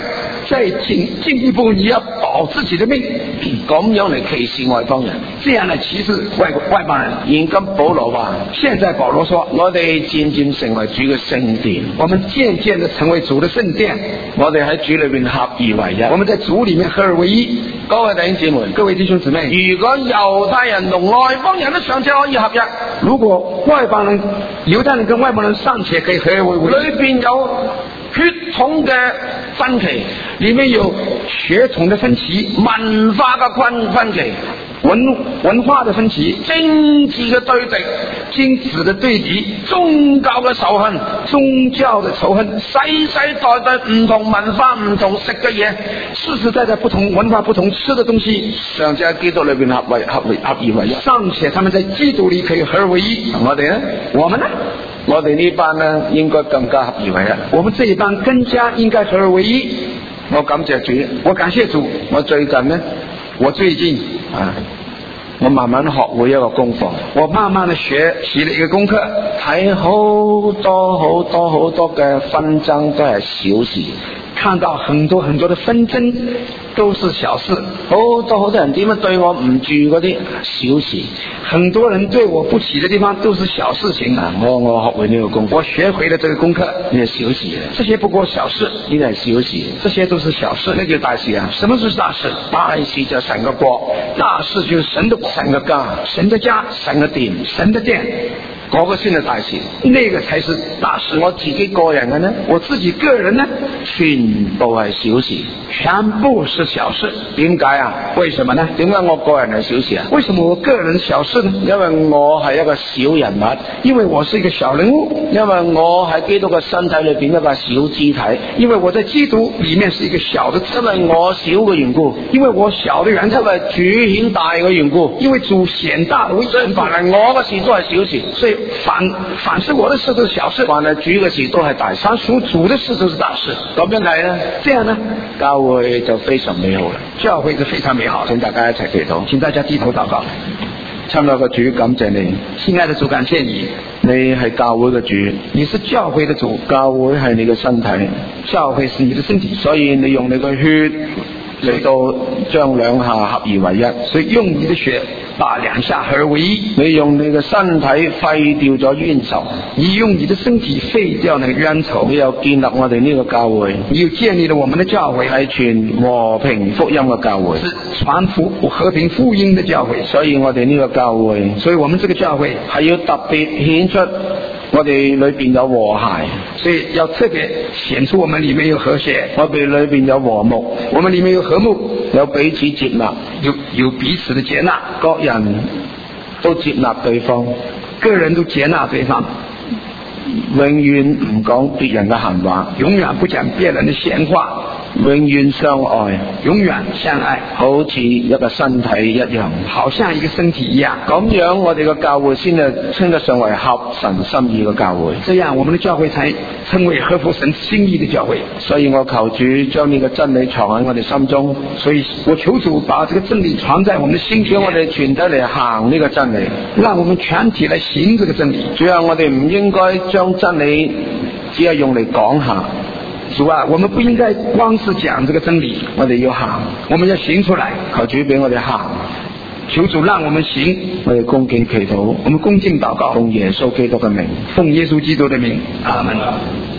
再进一步，你要保自己的命， 咁樣嚟歧視外邦人。 这樣來歧視外邦人。 現今保羅話， 現在保羅說， 我哋漸漸成為主嘅聖殿， 我們漸漸地成為主的聖殿， 我哋喺主裏邊合而為一， 我們在主裏面合而為一。 各位弟兄姊妹， 各位弟兄姊妹， 如果猶太人同外邦人都尚且可以合一， 如果外邦人、猶太人跟外邦人尚且可以合而為一， 裏邊有血統嘅分歧， 裏面有血統的分歧， 文化嘅分歧， 文化的分歧， 政治嘅對敵， 經濟的對敵， 宗教嘅仇恨，世世代代唔同文化唔同食嘅嘢， 世世代代不同文化不同吃的東西， 尚且喺基督裏邊合而為一， 尚且他們在基督裏可以合而為一。 我哋呢？我哋呢班呢應該更加合而為一。 我們這一班更加應該合而為一。 我感謝主， 我感謝主。 我最近我慢慢學會一個功課， 我慢慢地學習了一個功課， 睇好多嘅紛爭都係小事， 看到很多的紛爭都是小事， 好多人點樣對我唔住嗰啲小事， 很多人對我不起的地方都是小事情啊。 我學會呢個功課， 我學會了這個功課， 呢係小事， 這些不過小事， 呢啲係小事， 這些都是小事。 咩叫大事啊？ 什麼是大事？ 大事就係神嘅國， 大事就是神的國， 神嘅家， 神的家， 神嘅殿， 神的殿， 嗰個先係大事， 那個才是大事。 我自己個人嘅呢， 我自己個人呢， 全部係小事， 全部是小事。 點解啊？ 為什麼呢？ 點解我個人係小事啊？ 為什麼我個人小事呢？ 因為我係一個小人物， 因為我是一個小人物， 因為我喺基督嘅身體裏邊一個小肢體， 因為我在基督裏面是一個小的， 因為我小嘅緣故， 因為我小的緣故， 因為主顯大嘅緣故， 因為主顯大的緣故， 所以凡係我嘅事都係小事， 所以凡是我的事都是小事， 凡係主嘅事都係大事， 凡屬主的事都是大事。 咁樣睇呢？ 這樣呢， 教會就非常美好啦。 教會就非常美好。 請大家一齊祈禱， 請大家低頭禱告。 親愛嘅主，感謝你， 親愛的主，感謝你， 你係教會嘅主， 你是教會的主， 教會係你嘅身體， 教會是你的身體， 所以你用你嘅血嚟到將兩下合而為一， 所以用你的血把兩下合而為一。 你用你嘅身體廢掉咗冤仇， 你用你的身體廢掉那個冤仇， 你又建立我哋呢個教會， 你又建立了我們的教會， 係傳和平福音嘅教會， 是傳和平福音的教會。 所以我哋呢個教會， 所以我們這個教會係要特別顯出我哋裏邊有和諧， 所以要特別顯出我們裏面有和諧， 我哋裏邊有和睦， 我們裏面有和睦， 有彼此接納， 有彼此的接納， 各人都接納對方， 個人都接納對方， 永遠唔講別人嘅閒話， 永遠不講別人的閒話， 永遠相愛， 永遠相愛， 好似一個身體一樣， 好像一個身體一樣。 咁樣我哋嘅教會先係稱得上為合神心意嘅教會， 這樣我們的教會才稱為合乎神心意的教會。 所以我求主將呢個真理藏喺我哋心中， 所以我求主把這個真理藏在我們的心中， 讓我哋全體嚟行呢個真理， 讓我們全體來行這個真理。 主啊，我哋唔應該將真理只係用嚟講下。 主啊，我們不應該光是講這個真理， 我哋要行， 我們要行出來。 求主俾我哋行， 求主讓我們行。 我哋恭敬祈禱， 我們恭敬禱告， 奉耶穌基督嘅名， 奉耶穌基督的名，阿門。